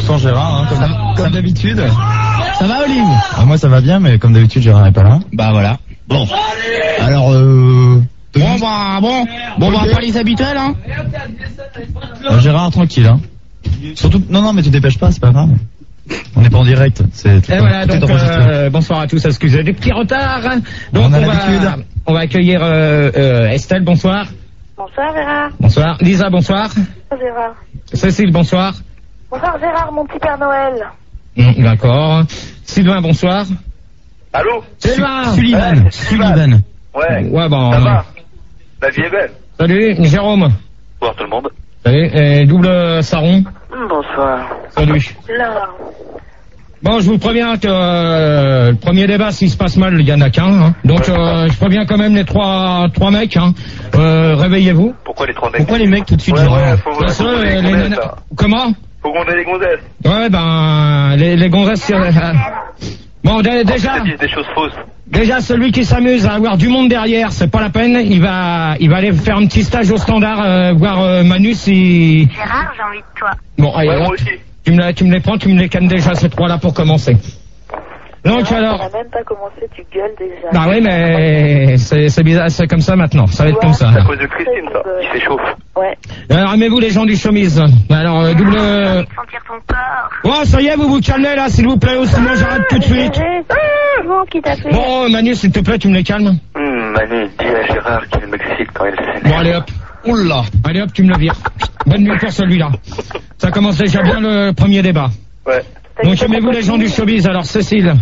sans Gérard, hein, comme d'habitude. Ça va, Olive? Moi ça va bien, mais comme d'habitude Gérard n'est pas là. Bah voilà. Bon. Alors Bon, on va pas les habituels, hein. Gérard, tranquille, hein. Surtout, non, mais tu dépêches pas, c'est pas grave. On n'est pas en direct. Et voilà, donc bonsoir à tous, excusez du petit retard. Donc on va accueillir Estelle, bonsoir. Bonsoir Gérard. Bonsoir. Lisa, bonsoir. Bonsoir Gérard. Cécile, bonsoir. Bonsoir Gérard, mon petit Père Noël. D'accord. Sylvain, bonsoir. Allô? Sullivan. Ouais, bon. Ça va? La vie est belle. Salut, Jérôme. Bonsoir tout le monde. Salut, et double Saron. Bonsoir. Salut. Là. Bon, je vous préviens que le premier débat, s'il se passe mal, il y en a qu'un. Hein. Donc, je préviens quand même les trois mecs. Hein. Réveillez-vous. Pourquoi les trois mecs? Pourquoi les mecs tout de suite? Comment? Faut qu'on ait les gonzesses. Ouais, ben, les gonzesses... Bon, déjà... Des choses fausses. Déjà, celui qui s'amuse à avoir du monde derrière, c'est pas la peine. Il va aller faire un petit stage au standard, voir Manu si... Gérard, j'ai envie de toi. Bon, allez, moi aussi. tu me les prends, tu me les cannes déjà, ces trois-là, pour commencer. Donc, alors... On a même pas commencé, tu gueules déjà. Bah oui, mais c'est bizarre, c'est comme ça maintenant. Ça va être comme ça. C'est à cause de Christine, ça. Il s'échauffe. Ouais. Alors, aimez-vous les gens du showbiz? Alors, double... Sentir ton corps. Oh, ça y est, vous vous calmez là, s'il vous plaît, ou sinon j'arrête tout de suite. Bon, qui t'a fait? Bon, Manu, s'il te plaît, tu me les calmes. Manu, dis à Gérard qu'il m'excite quand il s'énerve. Bon, allez hop. Oula. Allez hop, tu me le vires. Bonne nuit pour celui-là. Ça commence déjà bien le premier débat. Ouais. Donc, aimez-vous les gens du showbiz? Alors, Cécile.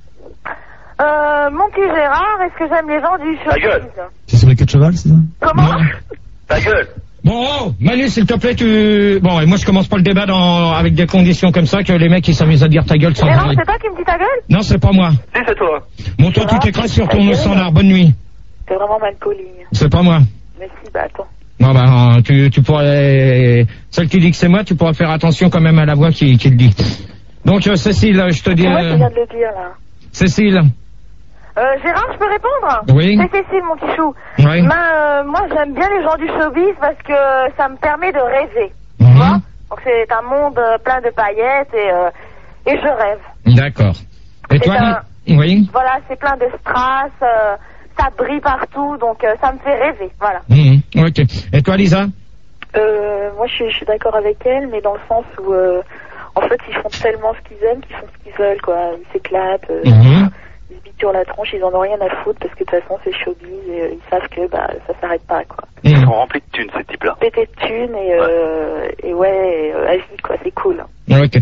Mon petit Gérard, est-ce que j'aime les gens du showbiz? Ta gueule. C'est sur les queues de cheval, c'est ça? Comment? Non. Ta gueule. Bon, oh, Manu, s'il te plaît, Bon, et moi, je commence pas le débat avec des conditions comme ça que les mecs, ils s'amusent à dire ta gueule sans Gérard, parler. c'est toi qui me dis ta gueule? Non, c'est pas moi. Si, c'est toi. Bon, toi, tu t'écrases sur ton standard. Bonne nuit. T'es vraiment mal poli. C'est pas moi. Mais si, bah attends. Non, bah, tu pourrais... Celle qui dit que c'est moi, tu pourras faire attention quand même à la voix qui le dit. Donc, Cécile, je te dis... C'est moi qui viens de le dire, là. Cécile. Gérard, je peux répondre? Oui. C'est Cécile, mon petit chou. Oui. Moi, j'aime bien les gens du showbiz parce que ça me permet de rêver. Tu Mhm. vois? Donc, c'est un monde plein de paillettes et je rêve. D'accord. Et toi? Oui. Voilà, c'est plein de strass, ça brille partout, donc ça me fait rêver. Voilà. Mhm. Ok. Et toi, Lisa? Moi, je suis d'accord avec elle, mais dans le sens où, en fait, ils font tellement ce qu'ils aiment qu'ils font ce qu'ils veulent, quoi. Ils s'éclatent. Mhm. Ils se bitent sur la tronche, ils en ont rien à foutre parce que de toute façon c'est showbiz et ils savent que ça s'arrête pas, quoi. Ils sont remplis de thunes, ces types-là. Pété de thunes et vas-y, quoi, c'est cool. Ok.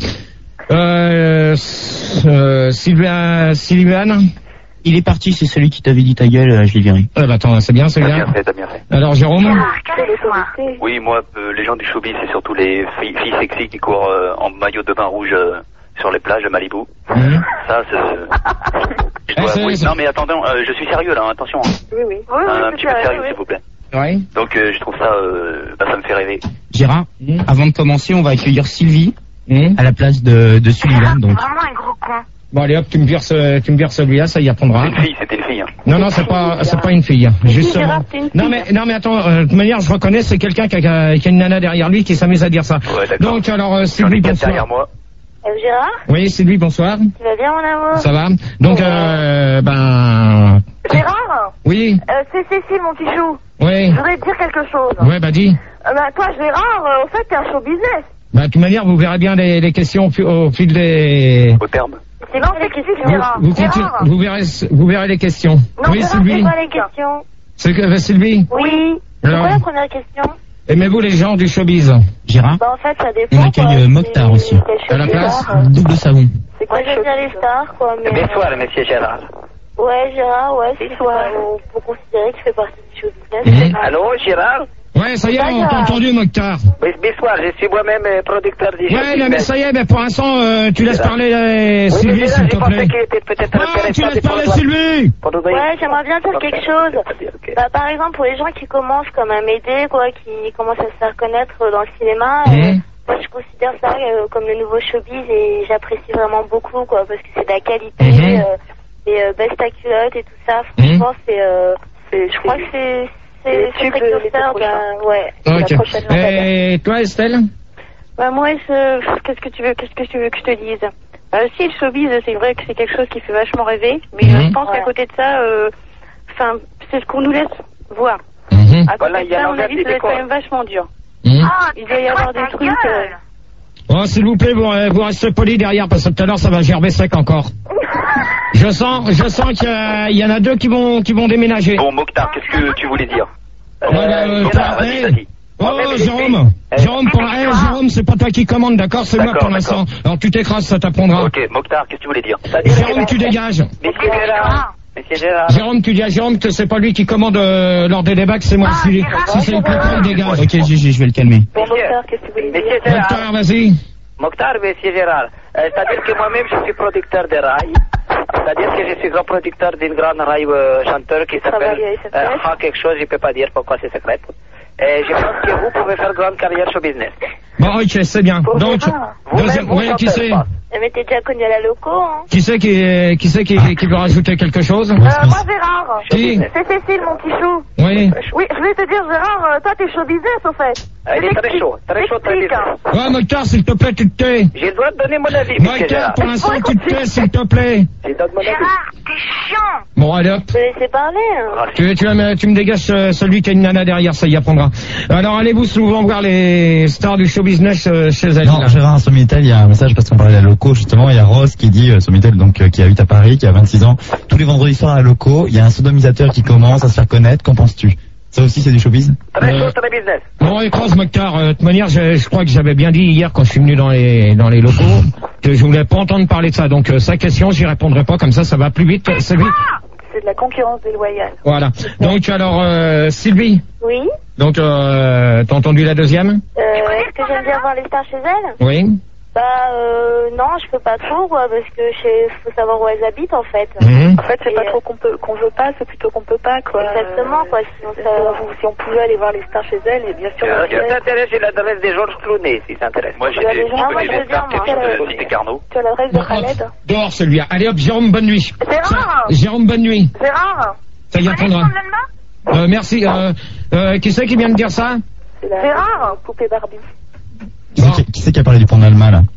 Sylvain? Il est parti, c'est celui qui t'avait dit ta gueule, je l'ai viré. Bah attends, c'est bien, c'est bien. T'as bien fait. Alors, Jérôme? Oui, moi, les gens du showbiz, c'est surtout les filles sexy qui courent en maillot de bain rouge sur les plages de Malibu. Mhm. Ça, non, mais attendez, je suis sérieux là, attention. Oui. Un petit peu sérieux, s'il vous plaît. Ouais. Donc, je trouve ça, ça me fait rêver. Gérard, avant de commencer, on va accueillir Sylvie à la place de Sullivan. Donc. Vraiment un gros con. Bon, allez hop, tu me vires celui-là, ça y apprendra. C'était une fille. Hein. Non, c'est pas une fille. Justement. Gérard, c'est une fille. Non, mais attends, de toute manière, je reconnais, c'est quelqu'un qui a une nana derrière lui qui s'amuse à dire ça. Ouais, d'accord. Donc, alors, J'en Sylvie, ai 4 bonsoir. derrière moi. Gérard, Oui, Sylvie, bonsoir. tu vas bien, mon amour? Ça va? Donc, Gérard, oui, c'est Cécile, mon petit chou. oui. Je voudrais te dire quelque chose. Ouais, bah dis. Toi, Gérard, au fait, t'es un show business. Bah, de toute manière, vous verrez bien les questions au fil des... Au terme. C'est non, c'est qui, Gérard? Gérard. Vous verrez les questions. Non, Oui, Gérard, Sylvie. c'est quoi les questions? C'est que Sylvie. Oui. C'est quoi la première question? Aimez-vous les gens du showbiz? Gérard, Bah, en fait, ça dépend. on accueille Mokhtar aussi. À la place, double savon. C'est quoi, j'aime bien les stars, quoi, mais... Bonsoir, monsieur Gérard. Ouais, Gérard, ouais, c'est quoi? On peut considérer que je fais partie du show business. Allô, Gérard? Ouais, ça y est, on t'a entendu, Mokhtar. Bonsoir, je suis moi-même producteur du Ouais, non, mais ça y est, mais pour l'instant, tu laisses parler Sylvie, s'il te plaît. Tu laisses parler Sylvie. Ouais, j'aimerais bien dire quelque chose. Bah, par exemple, pour les gens qui commencent comme à m'aider, quoi, qui commencent à se faire connaître dans le cinéma, moi, je considère ça comme le nouveau showbiz et j'apprécie vraiment beaucoup, quoi, parce que c'est de la qualité, et baisse ta culotte et tout ça. Franchement, je crois que c'est secteur, ouais. Ok. Et toi, Estelle? Bah moi, qu'est-ce que tu veux que je te dise? Si le showbiz, c'est vrai que c'est quelque chose qui fait vachement rêver, mais je pense qu'à côté de ça, c'est ce qu'on nous laisse voir. À côté de ça, à mon avis, ça va être quand même vachement dur. Il doit y avoir des trucs... Oh, s'il vous plaît, vous restez poli derrière, parce que tout à l'heure, ça va gerber sec encore. Je sens qu'il y en a deux qui vont déménager. Bon, Mokhtar, qu'est-ce que tu voulais dire? Jérôme, Jérôme, c'est pas toi qui commande, d'accord? C'est moi pour l'instant. Alors tu t'écrases, ça t'apprendra. Ok, Mokhtar, qu'est-ce que tu voulais dire? Jérôme, tu dégages. Jérôme, tu dis à Jérôme que c'est pas lui qui commande lors des débats, que c'est moi. Si c'est le plateau, il dégage. Ok, Gigi, je vais le calmer. Bon, Mokhtar, qu'est-ce que tu voulais dire? Mokhtar, vas-y. Mokhtar, monsieur Gérard, c'est-à-dire que moi-même je suis producteur de rail, c'est-à-dire que je suis grand producteur d'une grande rail chanteur qui s'appelle quelque chose, je peux pas dire pourquoi c'est secret. Et je pense que vous pouvez faire grande carrière sur business. Bon, ok, c'est bien. Donc, qui c'est? Mais t'es déjà connu à la loco, hein? Qui c'est qui veut rajouter quelque chose? Moi, Gérard. Qui? C'est Cécile, mon petit chou. Oui. Oui, je voulais te dire, Gérard, toi, t'es show business, au fait. Il est très chaud, très business. Ouais, Mokhtar, s'il te plaît, tu te tais. J'ai le droit de donner mon avis, Mokhtar, pour l'instant, tu te tais, s'il te plaît. Gérard, t'es chiant. Bon, allez hop. Je te laisser parler, hein. Tu me dégages celui qui a une nana derrière, ça y apprendra. Alors, allez-vous souvent voir les stars du show business chez elle? Non, Gérard, sur Minitel, il y a un message parce qu'on parlait de la loco, justement. Il y a Rose qui dit, sur Minitel, donc, qui habite à Paris, qui a 26 ans. Tous les vendredis soirs à la loco, il y a un sodomisateur qui commence à se faire connaître. Qu'en penses-tu? Ça aussi, c'est du showbiz? Très business. Bon, écrase, Mokhtar. De toute manière, je crois que j'avais bien dit hier quand je suis venu dans les locaux que je voulais pas entendre parler de ça. Donc, sa question, j'y répondrai pas. Comme ça va plus vite. C'est vite. C'est de la concurrence déloyale. Voilà. Donc, alors, Sylvie. Oui. Donc, t'as entendu la deuxième? Est-ce que j'aime bien voir les stars chez elles? Oui. Non, je peux pas trop, quoi, parce que faut savoir où elles habitent, en fait. Mmh. En fait, c'est pas trop qu'on veut pas, c'est plutôt qu'on peut pas, quoi. Exactement, quoi. Si on pouvait aller voir les stars chez elles, et bien sûr. Tu t'intéresses, j'ai l'adresse de Georges Clooney, si ça t'intéresse. Moi, j'ai des stars qui habitent Cité Carnot. Tu as l'adresse de Khaled? Dehors, celui-là. Allez hop, Jérôme, bonne nuit. C'est rare. Jérôme, bonne nuit. C'est rare. Ça y apprendra. Merci. Qui c'est qui vient de dire ça? C'est rare, poupée Barbie. Qui c'est qui a parlé du pont d'Alma, là?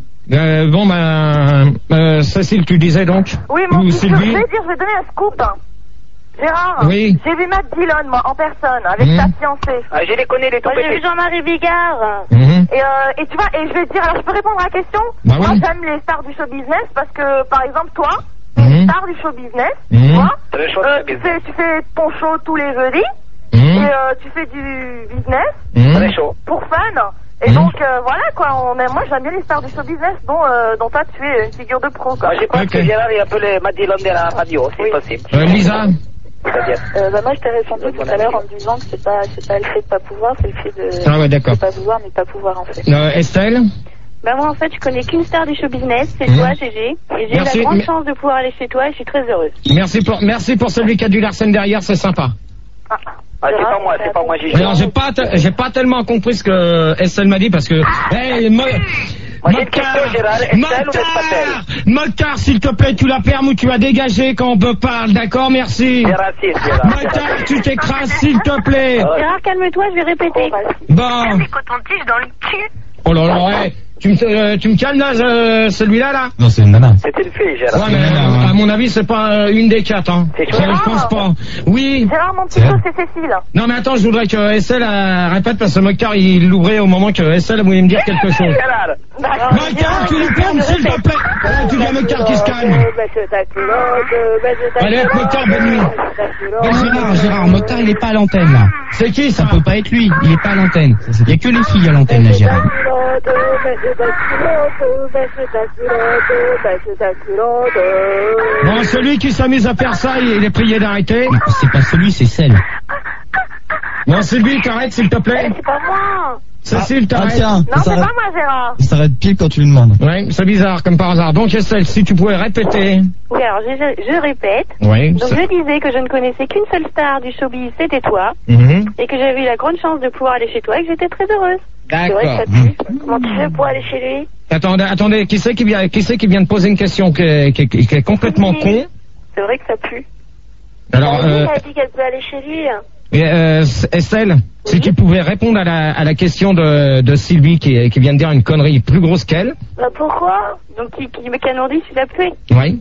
Cécile, tu disais donc? Oui, mon petit, je vais donner un scoop. Gérard, oui. J'ai vu Matt Dillon, moi, en personne, avec sa fiancée. Je les connais, les tout petits. J'ai vu Jean-Marie Bigard. Et tu vois, et je vais te dire, alors je peux répondre à la question? Bah moi, j'aime les stars du show business parce que, par exemple, toi, t'es star du show business, tu vois. Tu fais ton show tous les jeudis, et tu fais du business. Très chaud. Pour fun. Et donc, voilà, quoi, moi j'aime bien les stars du show business, dont toi tu es une figure de pro, quoi. Moi, je pense que Gérard est un peu les Matt Dillon de la radio, c'est possible. Lisa? Moi je t'ai répondu tout à l'heure en me disant que c'est pas le fait de pas pouvoir, c'est le fait de pas vouloir, mais pas pouvoir, en fait. Estelle? Moi, en fait, je connais qu'une star du show business, c'est toi, Gégé. Et j'ai eu la grande chance de pouvoir aller chez toi et je suis très heureuse. Merci pour celui qui a du Larsen derrière, c'est sympa. C'est pas moi, Gigi. Alors, j'ai pas tellement compris ce que Estelle m'a dit parce que, Mokhtar, s'il te plaît, tu la fermes ou tu vas dégager quand on peut parler, d'accord, merci. Mokhtar, tu t'écrases, s'il te plaît. Gérard, calme-toi, je vais répéter. Bon. Des cotons-tiges dans le cul. Oh là là, ouais. Tu me calmes là, celui-là là? Non, c'est une nana. C'est une fille, Gérard. Ouais, mais à mon avis, c'est pas une des quatre, hein. Je pense pas. Oui. Gérard, mon petit chou, c'est Cécile. Non, mais attends, je voudrais que Estelle répète parce que Mokhtar, il l'ouvrait au moment que Estelle voulait me dire quelque chose. Mokhtar, tu le fermes, s'il te plaît. Tu dis à Mokhtar qui se calme. Allez, Mokhtar, bonne nuit. Gérard, Mokhtar, il est pas à l'antenne, là. C'est qui, ça? Peut pas être lui. Il est pas à l'antenne. Il y a que les filles à l'antenne, là, Gérard. Bon, celui qui s'amuse à faire ça, il est prié d'arrêter. C'est pas celui, c'est celle. Bon, Sylvie, t'arrêtes, s'il te plaît. C'est pas moi. Cécile, t'arrêtes. Non, c'est pas moi, Gérard. Il s'arrête pile quand tu lui demandes. Oui, c'est bizarre, comme par hasard. Donc, Estelle, si tu pouvais répéter. Oui, alors, je répète. Oui. Donc, je disais que je ne connaissais qu'une seule star du showbiz, c'était toi. Et que j'avais eu la grande chance de pouvoir aller chez toi et que j'étais très heureuse. D'accord. C'est vrai que ça pue. Comment tu fais pour aller chez lui? Attendez, qui c'est qui vient de poser une question qui est complètement con? C'est vrai que ça pue. Alors, elle a dit qu'elle peut aller chez lui. Estelle, si tu pouvais répondre à la question de Sylvie qui vient de dire une connerie plus grosse qu'elle. Bah pourquoi? Donc qui a demandé s'il a tué? Oui.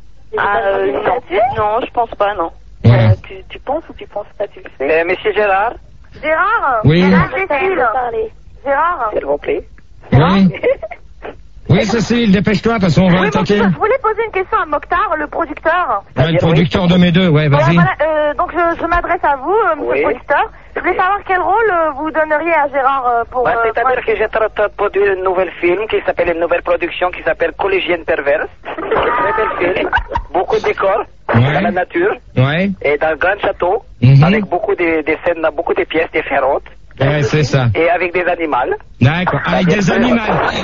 Non, je pense pas, non. Voilà. Tu penses ou tu penses pas, tu le sais? Monsieur Gérard? Gérard? Oui. Gérard? S'il vous plaît. Oui. Oui, Cécile, dépêche-toi, de toute façon, on va attaquer. Je voulais poser une question à Mokhtar, le producteur. Ouais, le producteur de mes deux, ouais, vas-y. Voilà, donc je m'adresse à vous, monsieur le producteur. Je voulais savoir quel rôle vous donneriez à Gérard pour... c'est-à-dire que j'ai produit un nouvel film qui s'appelle, une nouvelle production qui s'appelle Collégienne perverse. C'est un très bel film. Beaucoup de décors dans la nature. Ouais. Et dans un grand château. Avec beaucoup de scènes, beaucoup de pièces différentes. Ouais, c'est ça. Et avec des animaux. D'accord, avec des animaux.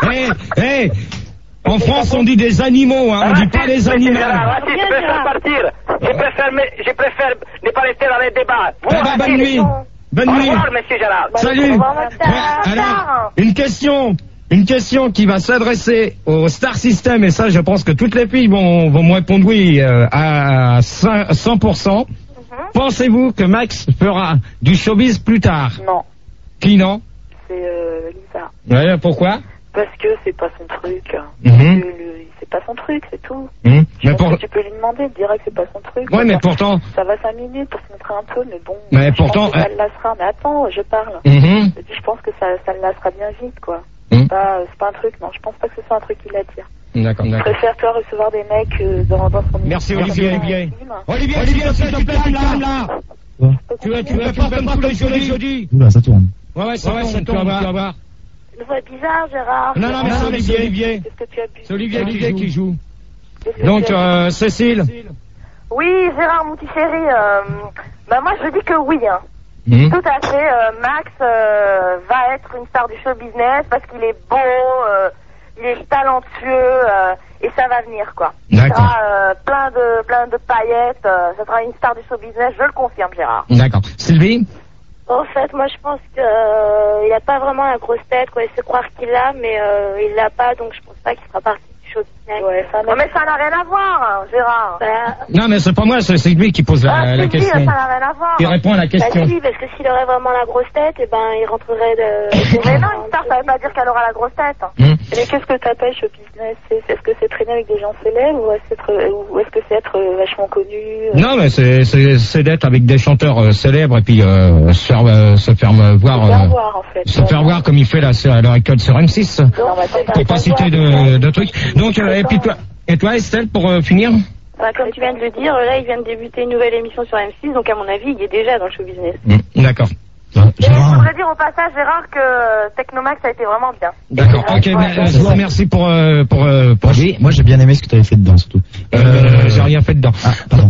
En France, on dit des animaux, hein, on dit pas les animaux. Je préfère partir. Je préfère ne pas rester dans les débats. Bonne nuit. Bonne nuit. Au revoir, monsieur Gérard. Salut. Alors, une question qui va s'adresser au Star System, et ça, je pense que toutes les filles vont me répondre oui à 100%. Pensez-vous que Max fera du showbiz plus tard? Non. Qui non? C'est Lisa. Ouais, pourquoi? Parce que c'est pas son truc. C'est pas son truc, c'est tout. Je pense que tu peux lui demander, il dira que c'est pas son truc. Ouais, mais pourtant... Ça va 5 minutes pour se montrer un peu, mais bon... Mais pourtant... ça le lassera. Mais attends, je parle. Je pense que ça le lassera bien vite, quoi. C'est pas un truc, non. Je pense pas que ce soit un truc qui l'attire. D'accord. Je préfère, toi, recevoir des mecs dans son... Merci, Olivier, s'il te plaît, là. Tu veux pas comme tous les jeudis. Oula, ça tourne. Ouais, ça tourne, tu vas voir. Une voix bizarre, Gérard. Non, mais c'est Olivier. Qu'est-ce que tu as bu? C'est Olivier qui joue. Donc, Cécile. Oui, Gérard, mon petit chéri, moi je dis que oui, hein. Tout à fait, Max va être une star du show business parce qu'il est beau, il est talentueux, et ça va venir, quoi. D'accord. Ça sera plein de paillettes, ça sera une star du show business, je le confirme, Gérard. D'accord. Sylvie? En fait, moi je pense qu'il a pas vraiment la grosse tête, quoi. Il se croire qu'il l'a, mais il l'a pas, donc je pense pas qu'il sera parti du show business. Ouais, mais ça n'a rien à voir, hein, Gérard. Non, mais c'est pas moi, c'est lui qui pose la question. Ça n'a rien à voir. Il répond à la question. Si, parce que s'il aurait vraiment la grosse tête, il rentrerait de... Mais non, une star, ça veut pas dire qu'elle aura la grosse tête. Mais qu'est-ce que t'appelles show business? Est-ce que c'est traîner avec des gens célèbres ou est-ce que c'est être vachement connu? Non, mais c'est d'être avec des chanteurs célèbres et puis se faire voir, en fait. Se faire voir comme il fait là à l'heure actuelle sur M6. Pour pas citer de trucs. Donc, et toi, Estelle, pour finir? Comme tu viens de le dire, là, il vient de débuter une nouvelle émission sur M6, donc à mon avis, il est déjà dans le show business. D'accord. Je voudrais dire au passage, Gérard, que Technomax a été vraiment bien. D'accord, ok, je vous remercie pour Moi, j'ai bien aimé ce que tu avais fait dedans, surtout. J'ai rien fait dedans. Ah, pardon.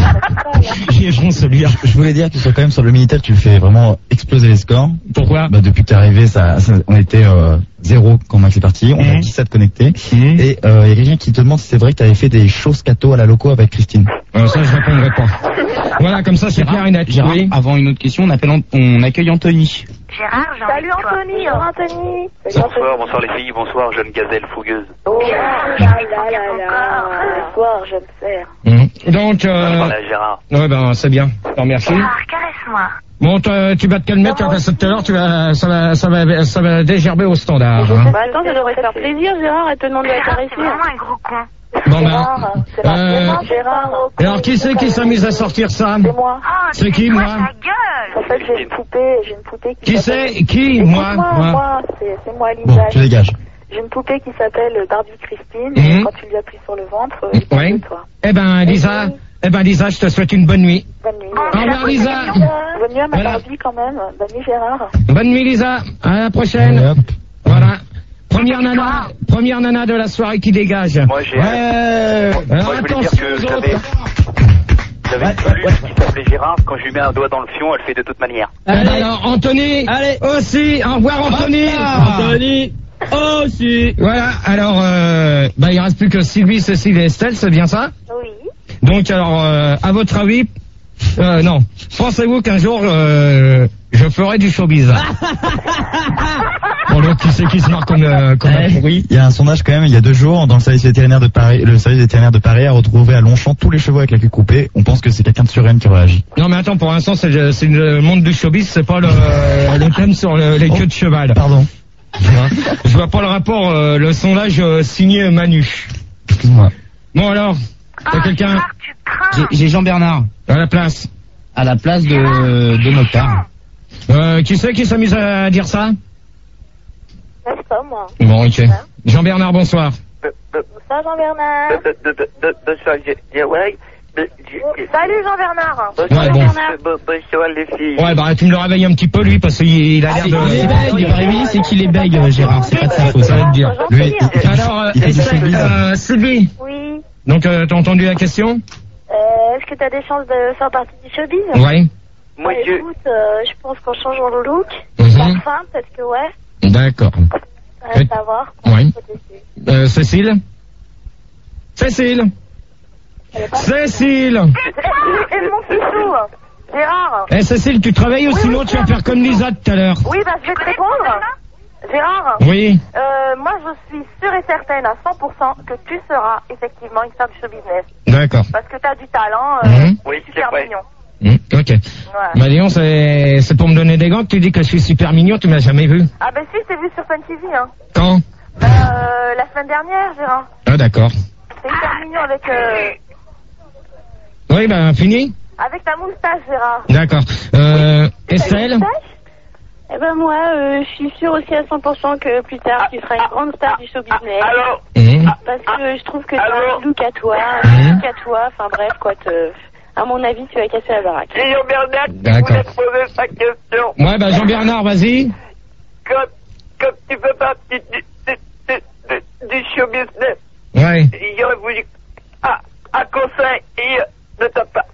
celui-là. Je voulais dire que quand même sur le Minitel, tu fais vraiment exploser les scores. Pourquoi? Depuis que t'es arrivé, on était 0 quand Max est parti, on a 17 connectés. Et il y a quelqu'un qui te demande si c'est vrai que tu avais fait des choses cadeaux à la loco avec Christine. Ça, je répondrai pas. Voilà, comme ça, c'est clair et net. Gérard, avant une autre question, on accueille Anthony. Gérard, salut Anthony. Anthony. Bonsoir les filles, bonsoir jeune gazelle fougueuse. Oh là. Bonsoir jeune cerf. Donc, Gérard. Ouais, c'est bien. Je te remercie. Gérard, caresse-moi. Bon, tu vas te calmer, tout à l'heure, ça va dégerber au standard. Attends, ça devrait te faire plaisir, Gérard, elle te demande de la caresser. C'est vraiment un gros con. Bon, Gérard. Alors, qui c'est qui s'amuse à sortir ça? C'est moi. C'est qui, moi? En fait, j'ai une poupée qui c'est? Qui? Moi? C'est moi, Lisa. Bon, tu dégages. J'ai une poupée qui s'appelle Barbie Christine, et quand tu lui appuies sur le ventre, il parle de toi. Lisa, je te souhaite une bonne nuit. Bonne nuit. Au revoir, Lisa. Bonne nuit à ma Barbie, quand même. Bonne nuit, Gérard. Bonne nuit, Lisa. À la prochaine. Voilà. Première nana de la soirée qui dégage. Moi, je voulais dire que j'avais une peluche qui s'appelait Gérard. Quand je lui mets un doigt dans le fion, elle fait de toute manière. Alors, Anthony. Allez. Aussi. Au revoir, Anthony. Anthony. Aussi. Voilà. Alors, il reste plus que Sylvie, Cécile et Estelle, c'est bien ça? Oui. Donc, alors, à votre avis, non. Pensez-vous qu'un jour, je ferai du showbiz? Bon, l'autre, qui c'est qui se marre comme un pourri? Il y a un sondage quand même, il y a 2 jours, dans le service vétérinaire de Paris, le service vétérinaire de Paris a retrouvé à Longchamp tous les chevaux avec la queue coupée. On pense que c'est quelqu'un de Suresnes qui réagit. Non, mais attends, pour l'instant, c'est le monde du showbiz, c'est pas le thème sur les queues de cheval. Pardon. Je vois pas le rapport, le sondage signé Manu. Excuse-moi. Bon, alors, t'as quelqu'un? J'ai Jean-Bernard. À la place. À la place de Mokhtar. Qui c'est qui s'amuse à dire ça? C'est pas moi. Bon, ok. Jean-Bernard, bonsoir. Bonsoir Jean-Bernard. Salut Jean-Bernard. Ouais, bon. Bonsoir les filles. Ouais, bah tu me le réveilles un petit peu lui parce qu'il a l'air de... Il est réveillé, c'est qu'il est bègue, Gérard. C'est pas de sa faute, ça va te dire. Lui, Alors, Sylvie. Oui. Donc, t'as entendu la question? Est-ce que t'as des chances de faire partie du showbiz? Ouais. Moi, Écoute, je pense qu'en changeant le look, Mhm. parfum, peut-être que ouais. D'accord. Reste à voir. Oui. Faut tester. Cécile? Cécile? Cécile! Et mon fichou, Gérard. Eh Cécile, tu travailles ou sinon tu vas faire comme Lisa tout à l'heure? Oui, bah je vais te répondre. Gérard, Oui. moi je suis sûre et certaine à 100% que tu seras effectivement une star du show business. D'accord. Parce que t'as du talent, Oui, super c'est vrai. mignon. Ok. Ouais. Bah Léon, c'est pour me donner des gants que tu dis que je suis super mignon, tu m'as jamais vu. Ah ben si, je t'ai vu sur Fun TV, hein. Quand? La semaine dernière, Gérard. Ah d'accord. C'est hyper mignon avec Oui, bah fini? avec ta moustache, Gérard. D'accord. Estelle? Eh ben moi, je suis sûre aussi à 100% que plus tard, tu seras une grande star du show business. Alors, Parce que je trouve que tu as un look à toi, enfin bref, quoi, à mon avis, tu vas casser la baraque. c'est Jean-Bernard qui D'accord. voulait poser sa question. Ouais, bah Jean-Bernard, vas-y. Comme tu fais partie du show business, Ouais. il aurait voulu un conseil de ta part.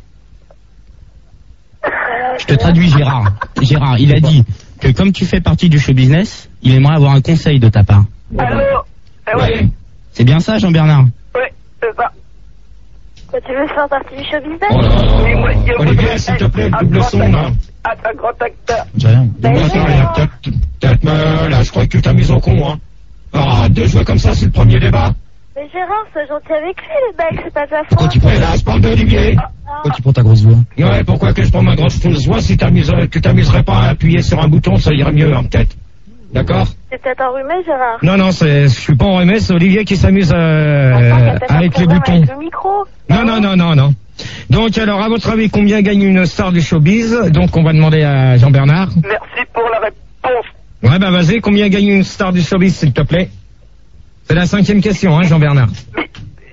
Je te traduis, Gérard. Gérard, il a dit que comme tu fais partie du show business, il aimerait avoir un conseil de ta part. Alors, Ouais. C'est bien ça, Jean-Bernard? oui, c'est ça. Quoi, tu veux faire partie du show business? Oh là là. Oui, moi, je Olivier, voudrais s'il te être plaît, un double grand son, là. un grand acteur. J'ai rien. Peut-être, là, je crois que tu t'as mis au con, hein. Ah, de jouer comme ça, c'est le premier débat. Mais Gérard, sois gentil avec lui, le mec, c'est pas ta Pourquoi faute. tu prends, Et là, je parle d'Olivier. pourquoi tu prends ta grosse voix? Ouais, pourquoi que je prends ma grosse voix si tu t'amuserais pas à appuyer sur un bouton, ça irait mieux, hein, peut-être. D'accord? C'est peut-être enrhumé, Gérard. Non, je suis pas enrhumé, c'est Olivier qui s'amuse Attends, t'as peut-être un avec les problème boutons. avec le micro. Non. Donc, alors, à votre avis, combien gagne une star du showbiz? Donc, on va demander à Jean-Bernard. Merci pour la réponse. Ouais, bah vas-y, combien gagne une star du showbiz, s'il te plaît? C'est la 5e question, hein, Jean-Bernard. Mais,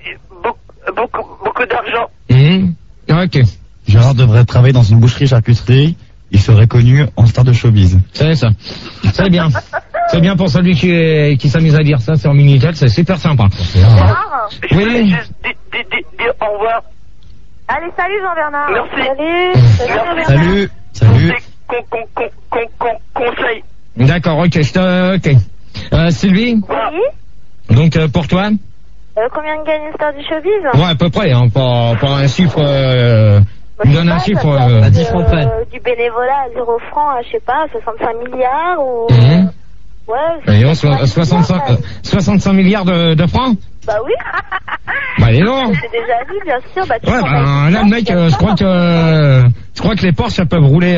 beaucoup d'argent. Ok, Gérard devrait travailler dans une boucherie-charcuterie. Il serait connu en star de showbiz. c'est ça. C'est bien. C'est bien pour celui qui s'amuse à dire ça sur Minitel, c'est super sympa. Gérard. Je Oui. voulais juste dire au revoir. Allez, salut Jean-Bernard. Merci. Salut Jean-Bernard. Salut. Conseil. D'accord, ok, ok. Sylvie, Oui. donc pour toi? Combien gagne une star du showbiz? Ouais, à peu près, hein, pas un chiffre, donne un chiffre, à 10 francs près. Du bénévolat à 0 francs, je sais pas, 65 milliards ou... Ouais. Voyons, 65 milliards de francs? Bah oui. Bah, dis donc. C'est déjà dit, bien sûr. Bah, tu Ouais, prends bah, ta- là, le mec, je crois que les Porsche, ça peuvent rouler,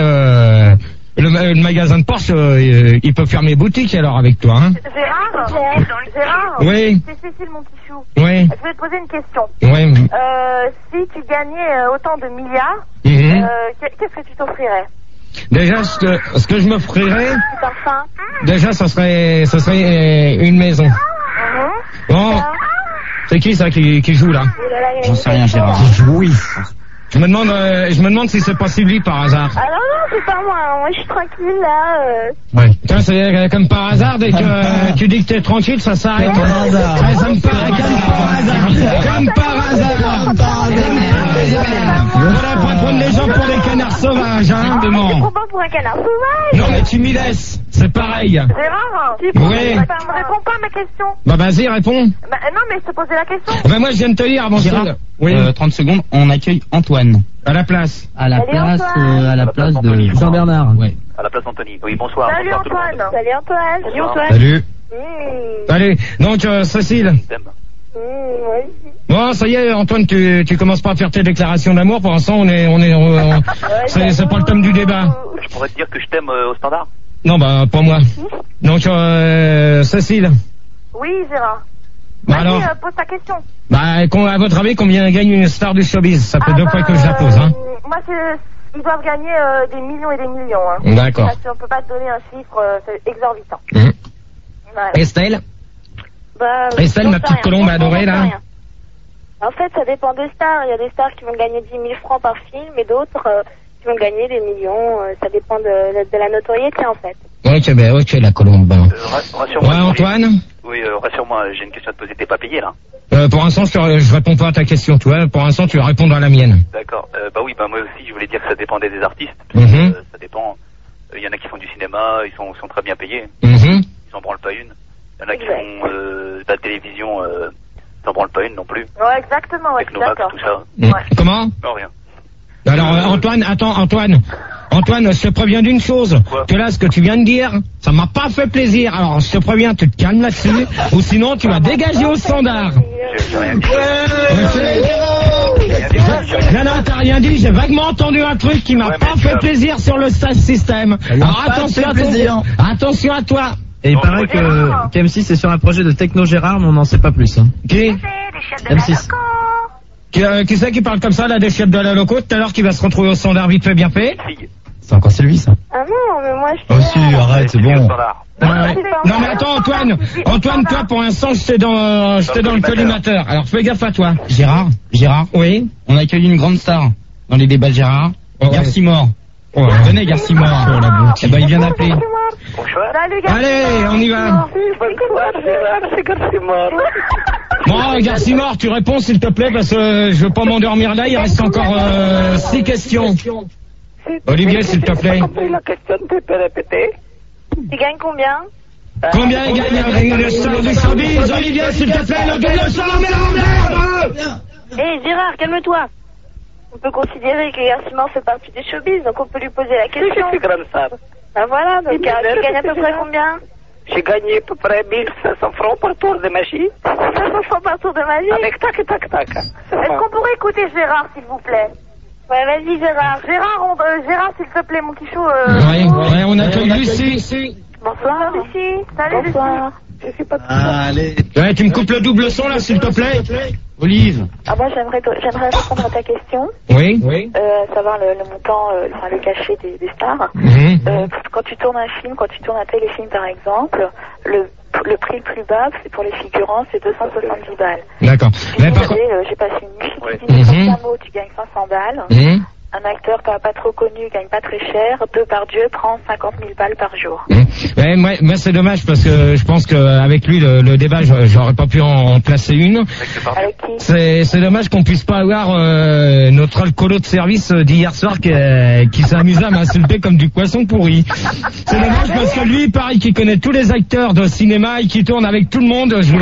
le magasin de Porsche, il peut fermer boutique alors avec toi, hein. Gérard. Oui. C'est Cécile, mon petit chou. Oui. Je vais te poser une question. Oui. Si tu gagnais autant de milliards, Mhm. qu'est-ce que tu t'offrirais? Déjà, ce que je m'offrirais, Du parfum. déjà, ça serait une maison. Bon, c'est qui ça qui joue là? J'en sais rien, Gérard. Oui. Je me demande si c'est pas Sylvie par hasard. Ah non, c'est pas moi. Moi, je suis tranquille là. Ouais. Tiens, c'est comme par hasard, dès que tu dis que t'es tranquille, ça s'arrête. Comme par hasard. Ouais, ça me paraît comme par hasard. Comme par hasard. Voilà, pour prendre les gens pour des canards sauvages, hein, Tu demande. prends pas pour un canard sauvage. Non, mais tu m'y laisses. C'est pareil. Gérard. Tu prends Oui. Bah, tu me réponds pas à ma question. Bah, vas-y, réponds. Bah, non, mais je te posais la question. Bah, moi, je viens de te dire avant Gérard, ça. Oui. 30 secondes, on accueille Antoine. À la place. À la place Anthony, de Jean-Bernard. Ouais. À la place Anthony. Oui, bonsoir. Salut Bonsoir, Antoine. Salut Antoine. Salut Antoine. Salut. Mmh. Allez, donc Cécile. Oui. Bon, ça y est, Antoine, tu commences pas à faire tes déclarations d'amour. Pour l'instant, c'est pas le thème du débat. Je pourrais te dire que je t'aime au standard. Non, bah, pas moi. Donc, Cécile. Oui, Gérard. Bah alors, pose ta question. bah, à votre avis, combien gagne une star du showbiz? Ça fait 2 fois que je la pose, hein. Moi, ils doivent gagner des millions et des millions, hein. D'accord. Parce qu'on peut pas te donner un chiffre c'est exorbitant. Voilà. Estelle? Bah, Estelle, ma petite colombe adorée, là. En fait, ça dépend des stars. Il y a des stars qui vont gagner 10 000 francs par film et d'autres qui vont gagner des millions. Ça dépend de la notoriété, en fait. Ok, la colombe. Rassure-moi. Ouais, Antoine? Oui, rassure-moi, j'ai une question à te poser. T'es pas payé, là? Pour l'instant, je réponds pas à ta question, tu vois. Pour l'instant, tu vas répondre à la mienne. D'accord. Bah oui, bah moi aussi, je voulais dire que ça dépendait des artistes. Ça dépend. Il y en a qui font du cinéma, ils sont très bien payés. Ils s'en branlent pas une. Il y en a qui font de la télévision, ils s'en branlent pas une non plus. Ouais, exactement, ouais, Technomax, d'accord. tout ça. Ouais. Comment? Non, rien. Alors, Antoine, je te préviens d'une chose. Quoi? Que là, ce que tu viens de dire, ça m'a pas fait plaisir. Alors, je te préviens, tu te calmes là-dessus, ou sinon, tu vas dégager au standard. J'ai rien dit. Non, t'as rien dit, j'ai vaguement entendu un truc qui m'a pas fait plaisir sur le stage système. Alors, attention à toi. Et il paraît que M6 est sur un projet de Techno Gérard, mais on n'en sait pas plus. Hein. Qui? M6. Qui c'est qui parle comme ça, là, des chefs de la loco, tout à l'heure, qui va se retrouver au standard vite fait, bien fait? C'est encore Sylvie, ça. Ah non, mais moi, je Oh si, arrête, c'est bon. Non mais attends, Antoine, toi pour l'instant j'étais dans le collimateur. Alors fais gaffe à toi. Gérard, Oui. on accueille une grande star dans les débats de Gérard. Garcimore. Ouais. Venez, Garcimore. Eh ben, il vient d'appeler. Salut, gars. Allez, on y va. Bonsoir, Gérard, c'est Garcimore. Bon, Garcimore, tu réponds s'il te plaît parce que je veux pas m'endormir là. Il reste encore 6 questions. Olivier, s'il te plaît. La question, tu peux répéter? Tu gagnes combien? Combien il gagne le star du showbiz? Olivier, s'il te plaît, le star, merde. Hé, Gérard, calme-toi. On peut considérer que Garcimore fait partie du showbiz, donc on peut lui poser la question. Je suis grande star. Ben voilà, donc tu gagnes à peu près combien? J'ai gagné à peu près 1500 francs par tour de magie. 500 francs par tour de magie? Avec tac. Est-ce qu'on pourrait écouter Gérard, s'il vous plaît? Ouais, vas-y, Gérard. Gérard, s'il te plaît, mon quichou. Ouais, on accueille Lucie. Bonsoir, Lucie. Salut, Lucie. Je suis pas Allez. Ouais, tu me coupes le double son là, s'il te plaît. Olive. Ah, moi, j'aimerais répondre à ta question. Oui. Savoir le montant, le cachet des stars. Quand tu tournes un film, quand tu tournes un téléfilm, par exemple, le prix le plus bas, c'est pour les figurants, c'est 270 balles. D'accord. Mais par contre. J'ai passé une nuit, si tu dis un mot, tu gagnes 500 balles. Un acteur pas trop connu gagne pas très cher. Depardieu prend 50 000 balles par jour. Ouais, moi c'est dommage parce que je pense qu'avec lui le débat j'aurais pas pu en placer une. Avec qui? C'est dommage qu'on puisse pas avoir notre alcoolo de service d'hier soir qui s'est amusé à m'insulter comme du poisson pourri. C'est dommage parce que lui pareil qu'il connaît tous les acteurs de cinéma et qui tourne avec tout le monde. Je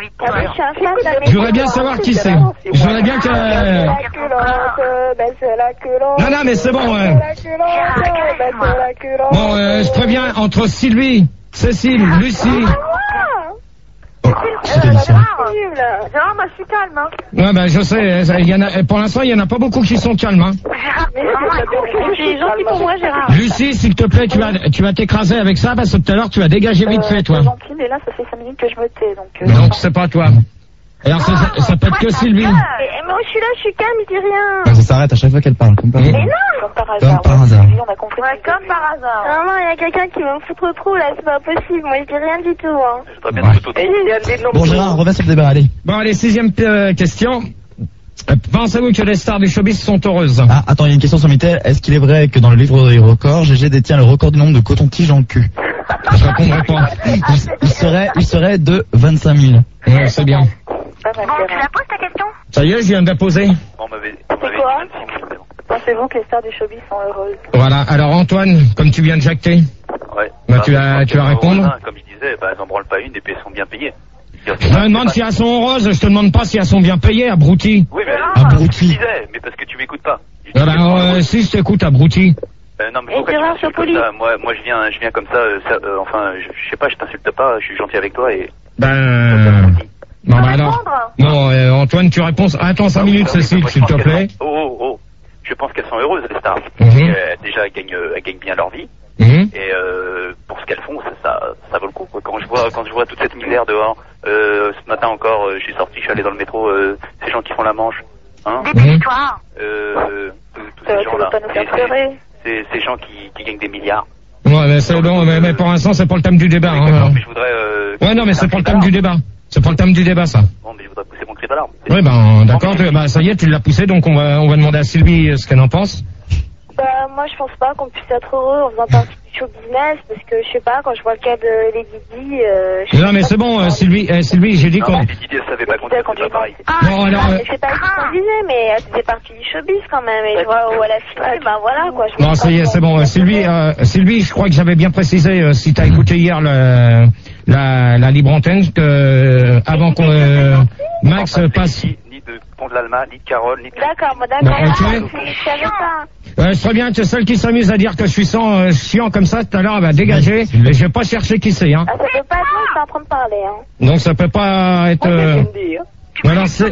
voudrais bien savoir qui c'est. Je voudrais bien que non, mais c'est bon. Bon, je préviens, entre Sylvie, Cécile, Lucie. Oh, c'était dit ça. Gérard, moi je suis calme, hein. Ouais, ben je sais, pour l'instant, il y en a pas beaucoup qui sont calmes, hein. Mais c'est gentil pour moi, Gérard. Lucie, s'il te plaît, tu vas t'écraser avec ça parce que tout à l'heure, tu vas dégager vite fait, toi. C'est gentil, mais là, ça fait 5 minutes que je me tais, Donc, c'est pas toi. Alors, ça peut être que Sylvie. Mais moi, je suis là, je suis calme, je dis rien. Ça s'arrête à chaque fois qu'elle parle, comme par hasard. Mais non! Comme par hasard. Comme par hasard. On a compris. Ouais, comme par hasard. Non, il y a quelqu'un qui va me foutre au trou, là, c'est pas possible. Moi, je dis rien du tout, hein. Bon, Gérard, on revient sur le débat, allez. Bon, allez, 6e question. Pensez-vous que les stars du showbiz sont heureuses? Ah, attends, il y a une question sur Minitel. Est-ce qu'il est vrai que dans le livre des records, GG détient le record du nombre de coton-tiges dans le cul? Je répondrai pas. Il serait de 25 000. Ouais, c'est bien. Bon, tu la poses ta question? Ça y est, je viens de la poser. On m'avait C'est quoi? Pensez-vous que les stars du showbiz sont heureuses? Voilà, alors Antoine, comme tu viens de jacter, Ouais. bah, tu vas répondre. Comme il disait, elles en branlent pas une et puis elles sont bien payées. Je te demande si elles sont heureuses, je te demande pas si elles sont bien payées, abruti. Oui, mais Abruti. je disais, mais parce que tu m'écoutes pas. Ah ben, si je t'écoute, abruti. Non, mais pourquoi tu m'insultes comme ça? Moi, je viens comme ça, enfin, je sais pas, je t'insulte pas, je suis gentil avec toi et... Non, bah alors... Non, Antoine, tu réponds... Attends 5 minutes, Cécile, s'il te plaît. Oh. Je pense qu'elles sont heureuses, les stars. Déjà, elles gagnent bien leur vie. Et pour ce qu'elles font, ça vaut le coup. Quoi. Quand je vois toute cette misère dehors, ce matin encore, je suis allé dans le métro, ces gens qui font la manche. Hein, dépêche-toi. Tous ces gens-là. Ces gens qui gagnent des milliards. Ouais, mais c'est bon, mais pour l'instant, c'est pas le thème du débat. Hein. Mais je voudrais... ouais, non, mais c'est pas le thème du débat. C'est pas le thème du débat, ça. Bon, mais je voudrais pousser mon cri d'alarme. Oui, ben, d'accord, ça y est, tu l'as poussé, donc on va demander à Sylvie ce qu'elle en pense. Bah, moi, je pense pas qu'on puisse être heureux en faisant partie du show business, parce que, je sais pas, quand je vois le cas de Lady Di, non, mais c'est bon, Sylvie, j'ai dit qu'on... Lady Di, elle savait pas conduire, c'est pas pareil. Bon, alors... c'est pas ce qu'on disait, mais elle faisait partie du showbiz, quand même, et je vois où elle a fini, ben voilà, quoi. Non, ça y est, c'est bon, Sylvie, je crois que j'avais bien précisé, si t'as écouté hier la libre antenne, que, avant qu'on, Max passe... Ni de Pont de l'Alma, ni de Carole, ni de... D'accord, je serais bien que celle qui s'amuse à dire que je suis chiant comme ça tout à l'heure, elle va dégager, et je vais pas chercher qui c'est, hein. Ah, ça peut pas être moi qui est en train de parler, hein. Donc ça peut pas être... Voilà, c'est...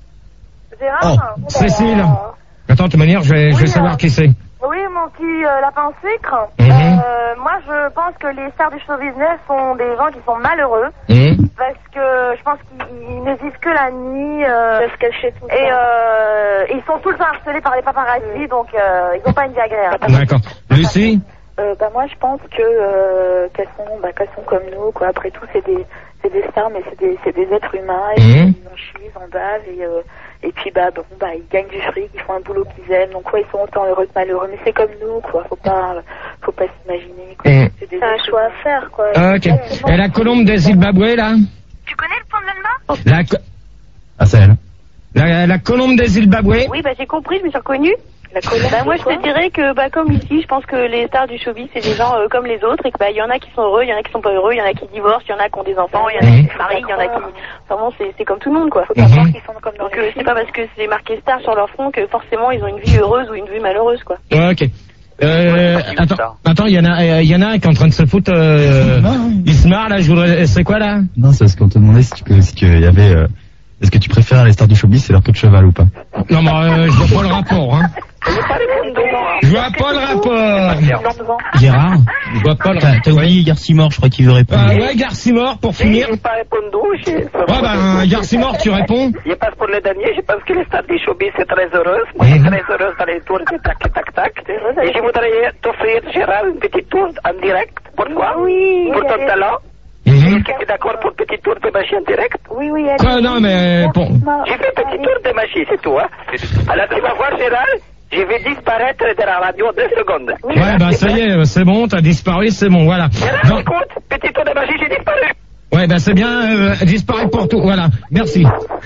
Cécile. Attends, de toute manière, je vais savoir qui c'est. Oui, mon petit lapin au sucre. Moi, je pense que les stars du show business sont des gens qui sont malheureux. Parce que je pense qu'ils ne vivent que la nuit. Parce qu'elles chez tout. Et ils sont tout le temps harcelés par les paparazzi, donc ils n'ont pas une vie agréable. D'accord. Lucie? Moi, je pense que qu'elles sont comme nous, quoi. Après tout, c'est des stars, mais c'est des êtres humains. Et ils en chient, ils en bavent, et puis ils gagnent du fric, ils font un boulot qu'ils aiment, donc ils sont autant heureux que malheureux, mais c'est comme nous, quoi. Faut pas s'imaginer, quoi. C'est un choix à faire, quoi. Ok. Et la colombe des Zimbabwe, là? Tu connais le pont de l'Alma? C'est elle. La colombe des Zimbabwe? Oui, j'ai compris, je me suis reconnue. Moi, je te dirais que, comme ici, je pense que les stars du showbiz, c'est des gens comme les autres, et que, y en a qui sont heureux, il y en a qui sont pas heureux, il y en a qui divorcent, il y en a qui ont des enfants, il y en a qui se marient, il y en a qui... Vraiment, c'est comme tout le monde, quoi. Faut pas croire qu'ils sont comme dans les films. C'est pas parce que c'est marqué star sur leur front que forcément ils ont une vie heureuse ou une vie malheureuse, quoi. Ok. Attends, il y en a un qui est en train de se foutre, il se marre, là, c'est quoi, là? Non, c'est parce qu'on te demandait si il y avait, est-ce que tu préfères les stars du showbiz, c'est leur queue de cheval ou pas? Non, mais je vois pas le rapport, hein. Je vois pas le rapport. Gérard, je vois pas le rapport. T'as oublié Garcimore, je crois qu'il veut répondre. Ouais, Garcimore, pour finir. Je n'ai pas répondu. Garcimore, tu réponds. Je passe pour le dernier, je pense que les stars du showbiz c'est très heureuse. Moi, je suis très heureuse dans les tours de tac. Et je voudrais t'offrir, Gérard, une petite tour en direct. Pourquoi? Oui. Pour ton talent. Est-ce que tu es d'accord pour une petite tour de magie en direct? Oui. Non, mais bon. J'ai fait une petite tour de magie, c'est tout, hein. Alors, tu vas voir, Gérard. Je vais disparaître de la radio 2 secondes. Ouais, ça y est, c'est bon, t'as disparu, c'est bon, voilà. Écoute, petit tour de magie, j'ai disparu. Ouais, c'est bien, disparaître pour tout, voilà. Merci.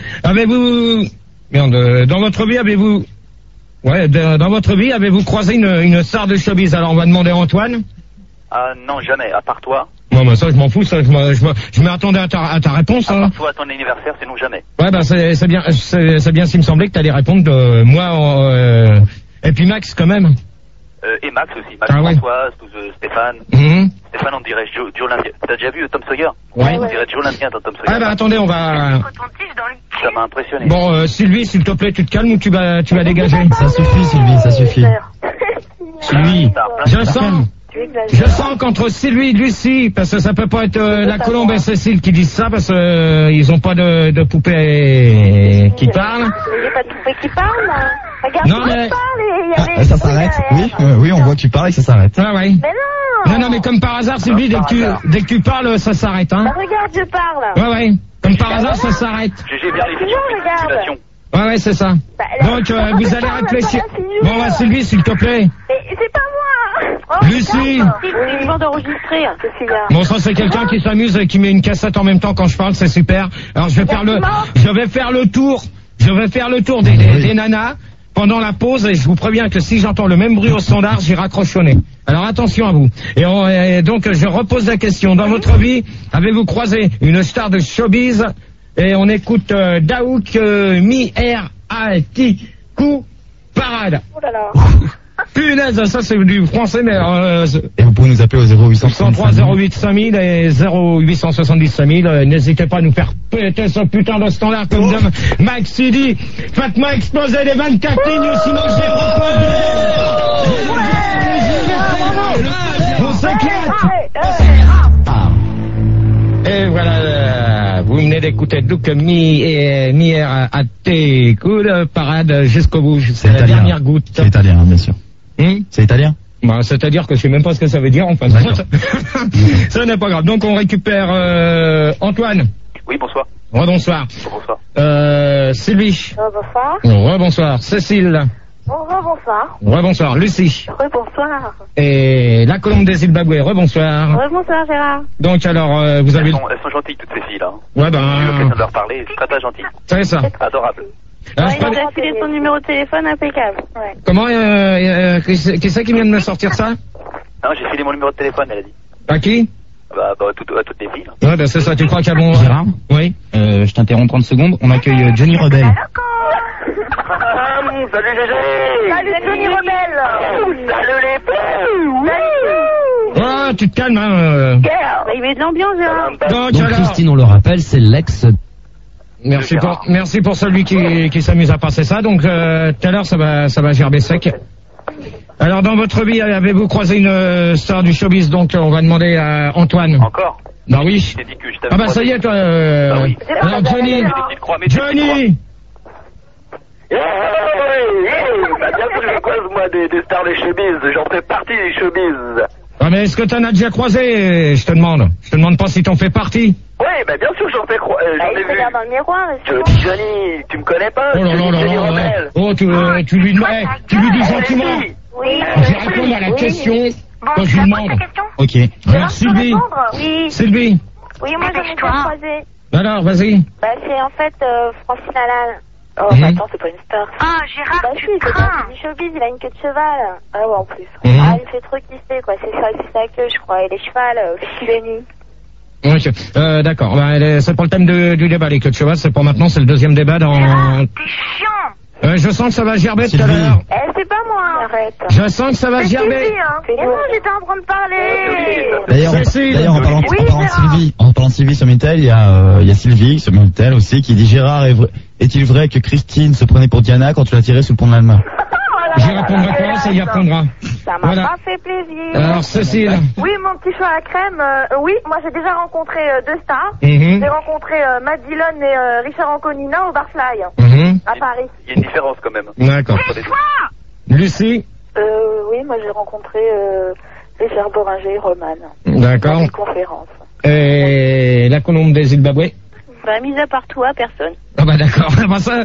Dans votre vie, avez-vous croisé une star de showbiz? Alors, on va demander à Antoine. Ah, non, jamais, à part toi. Bon, ça, je m'en fous, ça, je m'attendais à ta réponse, hein. À part toi, à ton anniversaire, sinon jamais. Ouais, c'est bien s'il me semblait que t'allais répondre de moi, et puis Max, quand même. Et Max aussi, Max François, Stéphane. Stéphane, on dirait Joe l'Indien. T'as déjà vu Tom Sawyer? Ouais. On dirait Joe l'Indien dans Tom Sawyer. Attendez, on va... Ça m'a impressionné. Bon, Sylvie, s'il te plaît, tu te calmes ou tu vas dégager? Ça suffit, Sylvie, ça suffit. Sylvie, je sens qu'entre Sylvie et Lucie, parce que ça peut pas être la colombe et Cécile qui disent ça, parce que ils ont pas de poupée qui parle. Il n'y a pas de poupée qui parle. Regarde, non, mais... ça s'arrête. Oui, on voit que tu parles et ça s'arrête. Ah ouais. Mais non. Non, mais comme par hasard, Sylvie, dès que tu parles, ça s'arrête, hein. Regarde, je parle. Ouais. Comme par hasard, ça s'arrête. J'ai bien les regarde. Ouais, c'est ça. Donc, vous allez réfléchir. Bon, Sylvie, s'il te plaît. Mais c'est pas moi. Lucie. C'est une bande enregistrée. Bon, ça, c'est quelqu'un qui s'amuse et qui met une cassette en même temps quand je parle, c'est super. Alors, je vais faire le tour des nanas pendant la pause, et je vous préviens que si j'entends le même bruit au standard, j'y raccrochonner. Alors attention à vous. Et donc je repose la question. Dans votre vie, avez-vous croisé une star de showbiz? Et on écoute Daouk Mi R A T Q Parade. Oh là là. Punaise, ça c'est du français, mais... Et vous pouvez nous appeler au 0800 08 5000 et 0870 5000. N'hésitez pas à nous faire péter ce putain de standard comme de Maxi dit. Faites-moi exploser les 24 lignes, sinon j'ai reposé. On s'éclate. Et voilà, vous venez d'écouter Duke Mier à tes cool, parade jusqu'au bout, c'est la dernière goutte. C'est italien, bien sûr. C'est italien? Bah, c'est-à-dire que je sais même pas ce que ça veut dire, enfin. Ça n'est pas grave. Donc on récupère Antoine. Oui, bonsoir. Rebonsoir. Bonsoir. Sylvie. Bonsoir. Rebonsoir. Cécile. Bonsoir. Rebonsoir. Lucie. Bonsoir. Et la colombe des Zimbabwe. Rebonsoir. Bonsoir Gérard. Donc alors, vous avez... Elles sont gentilles toutes ces filles là. Ouais J'ai eu l'occasion de leur parler, c'est très gentil. C'est ça. Adorable. Alors, Il a filé son numéro de téléphone impeccable. Ouais. Comment, qui c'est qui vient de me sortir ça? Non, j'ai filé mon numéro de téléphone, elle a dit. À qui? À toutes les filles. Ouais, bah c'est ça, tu crois qu'il y a bon... Gérard, oui. je t'interromps 30 secondes. On accueille Johnny Rebel. Salut Gégé. Salut Johnny Rebelle. Salut les pères. Oh, tu te calmes, hein. Il met de l'ambiance Gérard. Donc Donc alors... Christine, on le rappelle, c'est l'ex... Merci pour celui qui s'amuse à passer ça. Donc tout à l'heure ça va gerber sec. Alors dans votre vie avez-vous croisé une star du showbiz? Donc on va demander à Antoine. Encore? Bah oui. Je t'ai dit que je t'avais Ah bah ça y est toi. Bah oui. Alors Johnny. Johnny. Bah bien sûr je croise moi des stars des showbiz, j'en fais partie des showbiz. Ah mais est-ce que t'en as déjà croisé? Je te demande pas si t'en fais partie. Oui, bah bien sûr j'en fais j'en ai Il vu. regarde dans le miroir. Johnny, tu me connais pas? Oh là là là Johnny là. Rebelle. Oh tu lui dis gentiment. Oui. Je vais répondre à la question quand je lui demande. Ok. Alors Sylvie. Oui. Sylvie. Oui, moi j'en ai déjà croisé. Alors vas-y. Bah c'est en fait Francine Lalanne. Oh, bah attends, c'est pas une star. Ah, Gérard, bah, tu crains. Du showbiz, il a une queue de cheval. Ah ouais, en plus. Ah, il me fait trop kiffer, quoi. C'est sa queue, je crois. Et les chevals, Johnny. Ok, d'accord. Bah, c'est pas le thème du débat, les queues de cheval. C'est pour maintenant, c'est le deuxième débat dans... T'es chiant. Je sens que ça va gerber tout à l'heure. C'est pas moi. Arrête. Je sens que ça va gerber. Mais non, j'étais en train de parler. D'ailleurs, en parlant de Sylvie sur Mintel, il y a Sylvie sur Mintel aussi qui dit Gérard, est-il vrai que Christine se prenait pour Diana quand tu l'as tirée sous le pont de l'Allemagne? J'y répondrai pas, ça y répondra. Ça m'a pas fait plaisir. Alors, Cécile. Oui, mon petit choix à crème. Oui, moi j'ai déjà rencontré deux stars. J'ai rencontré Matt Dillon et Richard Anconina au Barfly à Paris. Il y a une différence quand même. D'accord. Lucie. Oui, moi j'ai rencontré Richard Boringer et Roman. D'accord. Une conférence. Et la colombe des Zimbabwe. Bah, mis à part toi, personne. Ah bah d'accord. Bah, ça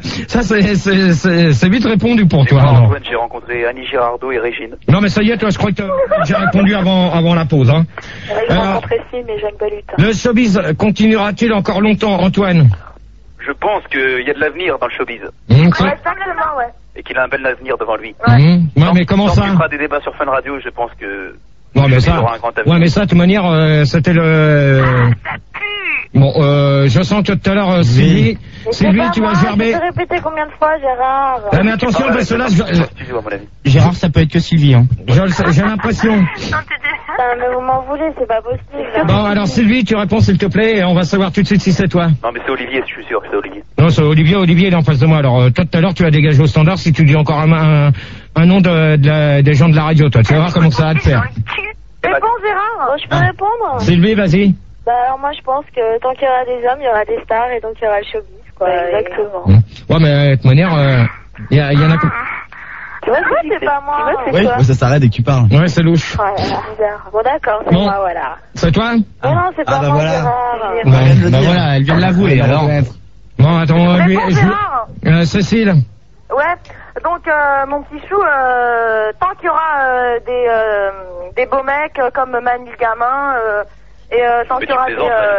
c'est vite répondu pour toi. Moi, Antoine, j'ai rencontré Annie Girardot et Régine. Non mais ça y est, toi, je crois que j'ai répondu avant la pause. Hein. J'ai rencontré mais Jacques Balutin. Le showbiz continuera-t-il encore longtemps, Antoine? Je pense qu'il y a de l'avenir dans le showbiz. Exactement, ouais. Et qu'il a un bel avenir devant lui. Ouais, mais comment ça? Quand tu feras des débats sur Fun Radio, je pense que... Non mais ça, aura un grand avenir. ouais mais ça de toute manière c'était le. Bon, je sens que tout à l'heure Sylvie, tu vas gerber. Je peux répéter combien de fois, Gérard? Ah, mais attention parce que là, Gérard, ça peut être que Sylvie. Hein. J'ai l'impression. Mais vous m'en voulez, c'est pas possible. Bon alors Sylvie, tu réponds s'il te plaît et on va savoir tout de suite si c'est toi. Non mais c'est Olivier, je suis sûr que c'est Olivier. Non c'est Olivier, il est en face de moi. Alors toi tout à l'heure tu vas dégager au standard si tu dis encore un nom des gens de la radio, toi. Tu vas voir comment ça va te faire. Réponds Gérard, je peux répondre? Sylvie, vas-y. Bah alors moi je pense que tant qu'il y aura des hommes, il y aura des stars et donc il y aura le showbiz, quoi. Exactement. Ouais mais de toute manière, il y en a... Tu vois, c'est pas moi. Oui, ça s'arrête dès que tu parles. Ouais, c'est louche. Ouais, bizarre. Bon d'accord, c'est moi, voilà. C'est toi? Non, c'est pas moi, Gérard. Bah voilà, elle vient de l'avouer alors. Bon, attends, Cécile. Ouais, donc mon petit chou, tant qu'il y aura des beaux mecs comme Manu le gamin, et tant qu'il y aura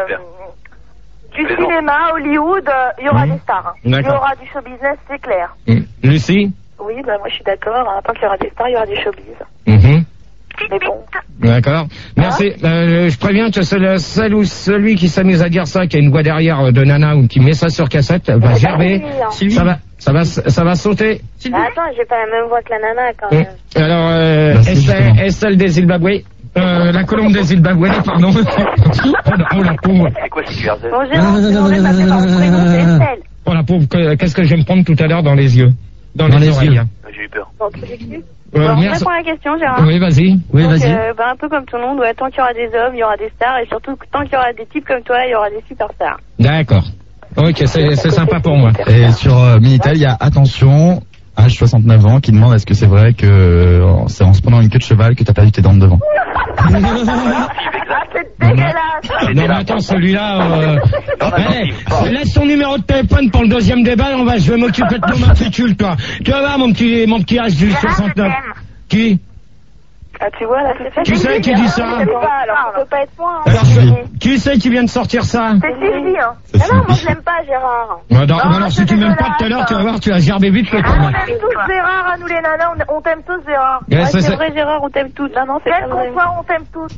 du cinéma, Hollywood, il y aura des stars. Il y aura du show business, c'est clair. Lucie? Oui, bah moi je suis d'accord. Tant qu'il y aura des stars, il y aura du showbiz. Mais bon. D'accord. Merci. Je préviens que celle ou celui qui s'amuse à dire ça, qui a une voix derrière de nana ou qui met ça sur cassette, va gerber. Ça va sauter. Attends, j'ai pas la même voix que la nana quand même. Alors, Estelle des Zimbabwe. La colombe des Zimbabwe, pardon. Oh la pauvre. C'est quoi ce QRZ? Bon, Gérard, c'est Estelle. Oh la pauvre, qu'est-ce que je vais me prendre tout à l'heure dans les yeux? Dans les oreilles. J'ai eu peur. Bon, tu l'excuses? Bon, je réponds à la question, Gérard. Oui, vas-y. Donc, un peu comme tout le monde, ouais, tant qu'il y aura des hommes, il y aura des stars, et surtout, tant qu'il y aura des types comme toi, il y aura des superstars. D'accord. Ok, c'est sympa pour moi. Et sur Minitel, il y a attention, âge 69 ans, qui demande est-ce que c'est vrai que c'est en se prenant une queue de cheval que t'as perdu tes dents de devant. Ah, c'est dégueulasse. Non mais attends, celui-là, laisse ton numéro de téléphone pour le deuxième débat, je vais m'occuper de ton matricule, toi. Tu vas voir mon petit âge du 69. Qui? Ah, tu vois, là, c'est fait. Qui c'est qui dit ça? Alors, ça peut pas être moi. Alors, qui c'est qui vient de sortir ça? C'est Sylvie, hein. Ah non, moi je l'aime pas, Gérard. Alors, si tu m'aimes pas tout à l'heure, tu vas voir, tu vas gerber vite le temps. On aime tous Gérard, nous les nanas, on t'aime tous Gérard. Ouais, c'est vrai, Gérard, on t'aime tous. Non, c'est pas vrai. On t'aime tous.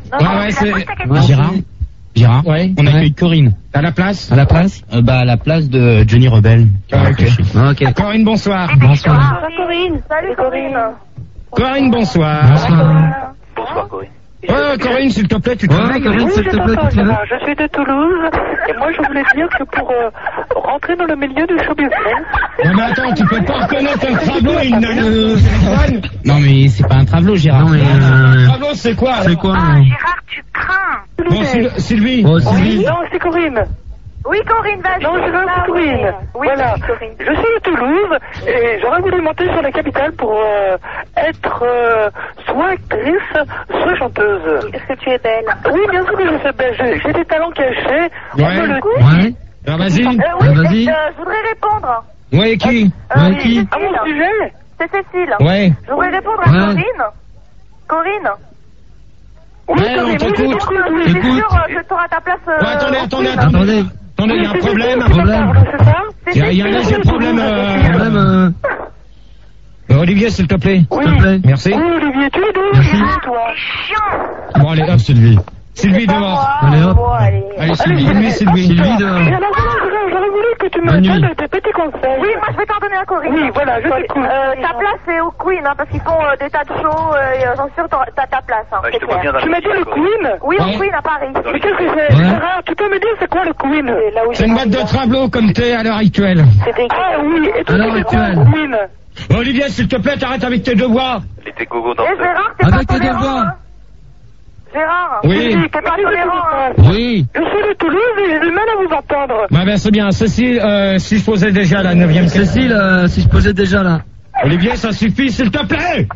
Gérard, ouais. On accueille Corinne. À la place? À la place à la place de Johnny Rebel. Ok. Corinne, bonsoir. Bonsoir, Corinne. Salut, Corinne. Corinne, bonsoir. Bonsoir, Corinne. Corinne, s'il te plaît, tu te Oui, Corinne, s'il te plaît, je suis de Toulouse, et moi je voulais dire que pour rentrer dans le milieu du show business... Non mais attends, tu peux pas reconnaître un travelot et une nana. Non mais c'est pas un travelot, Gérard. Un travelot, c'est quoi? Ah, Gérard, tu crains. Bon, Sylvie. Non, c'est Corinne. Oui, Corinne, vas-y. Non, je veux Corinne. Oui, voilà. Corinne. Je suis de Toulouse et j'aurais voulu monter sur la capitale pour être soit actrice, soit chanteuse. Est-ce que tu es belle? Oui, bien sûr que je suis belle. J'ai des talents cachés. Ouais. Alors vas-y. Oui, je voudrais répondre. Oui, qui? À mon sujet? C'est Cécile. Ouais. Je voudrais répondre à Corinne. Corinne. Oui, on t'écoute. Je suis sûre que tu auras ta place. Attendez, il y a un problème. Il y a un léger problème. Olivier, s'il te plaît. Oui. Merci. Oui, Olivier, tu es d'où? Merci. Toi. Bon, allez, hop, Sylvie. Sylvie dehors. Allez, hop. Allez, Sylvie dehors. Et alors, j'aurais voulu que tu me donnes des petits conseils. Oui, moi je vais t'en donner à Corinne. Oui, voilà, je t'écoute. Ta place c'est au Queen, hein, parce qu'ils font des tas de shows, et j'en suis sûre que t'as ta place. Hein, Je te vois bien dans Tu m'as dit le Queen? Oui, au Queen à Paris. Mais qu'est-ce que c'est? Gérard, tu peux me dire c'est quoi le Queen? C'est une boîte de travelot comme t'es à l'heure actuelle. Ah oui, et toi, c'est quoi le Queen? Olivier, s'il te plaît, t'arrêtes avec tes deux voix. Les tégogo dans Et Gérard, t'es pas tolérant, hein. Gérard. Oui. T'es pas tolérant, hein. Oui. Je suis de Toulouse et j'ai du mal à vous entendre. Bah ben c'est bien. Cécile, si je posais déjà la 9e question. Cécile, si je posais déjà là. Olivier, ça suffit, s'il te plaît.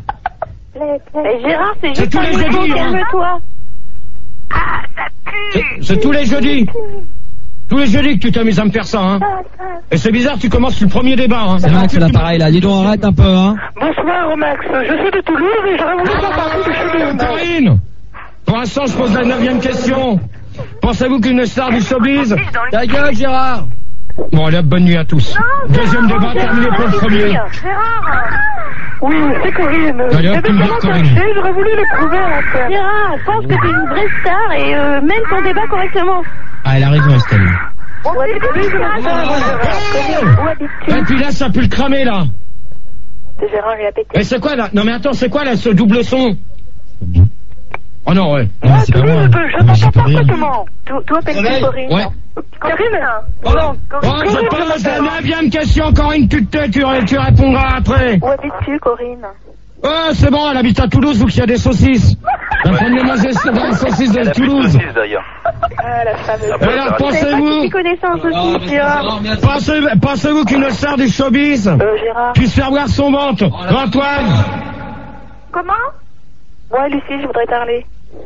Et Gérard, c'est C'est juste tous un les nouveau, jeudis, hein. calme-toi. Ah, ça pue. C'est tous les jeudis. Tous les jeudis que tu t'amuses à me faire ça, hein. Et c'est bizarre, tu commences le premier débat, hein. C'est Max, l'appareil là. Dis donc, arrête un peu, hein. Bonsoir, Max. Je suis de Toulouse et j'aurais voulu faire partie du showbiz. Corinne, pour l'instant, je pose la 9e question. Pensez-vous qu'une star du showbiz... Ta gueule, Gérard. Bon, allez, bonne nuit à tous. Deuxième débat, terminé pour le premier. Gérard. Oui, c'est Corinne. Allez, hop, C'est tu me dis vraiment Corinne. caché, j'aurais voulu le prouver à la terre. Gérard, je pense que t'es une vraie star et même ton débat correctement. Ah, elle a raison, Estelle. Où habites-tu, Gérard? Et puis là, ça pue le cramer, là. C'est Gérard, il a pété. Mais c'est quoi, là? Non, mais attends, c'est quoi, là, ce double son? Oh non, ouais. Ah, Toulouse, je t'entends parfaitement. Toi, appelles-tu Corinne? Ouais. Corinne? Oh, je pose la 9e question, Corinne, tu te tais, tu répondras après. Où habites-tu, Corinne? Oh, c'est bon, elle habite à Toulouse, vu qu'il y a des saucisses. Elle prend de manger dans les saucisses de Toulouse. d'ailleurs. Ah, la fameuse. Alors, pensez-vous... Tu connais ça aussi, Gérard? Pensez-vous qu'une star du showbiz Gérard. puisse faire voir son ventre? Antoine? Comment? Ouais, Lucie, je voudrais parler.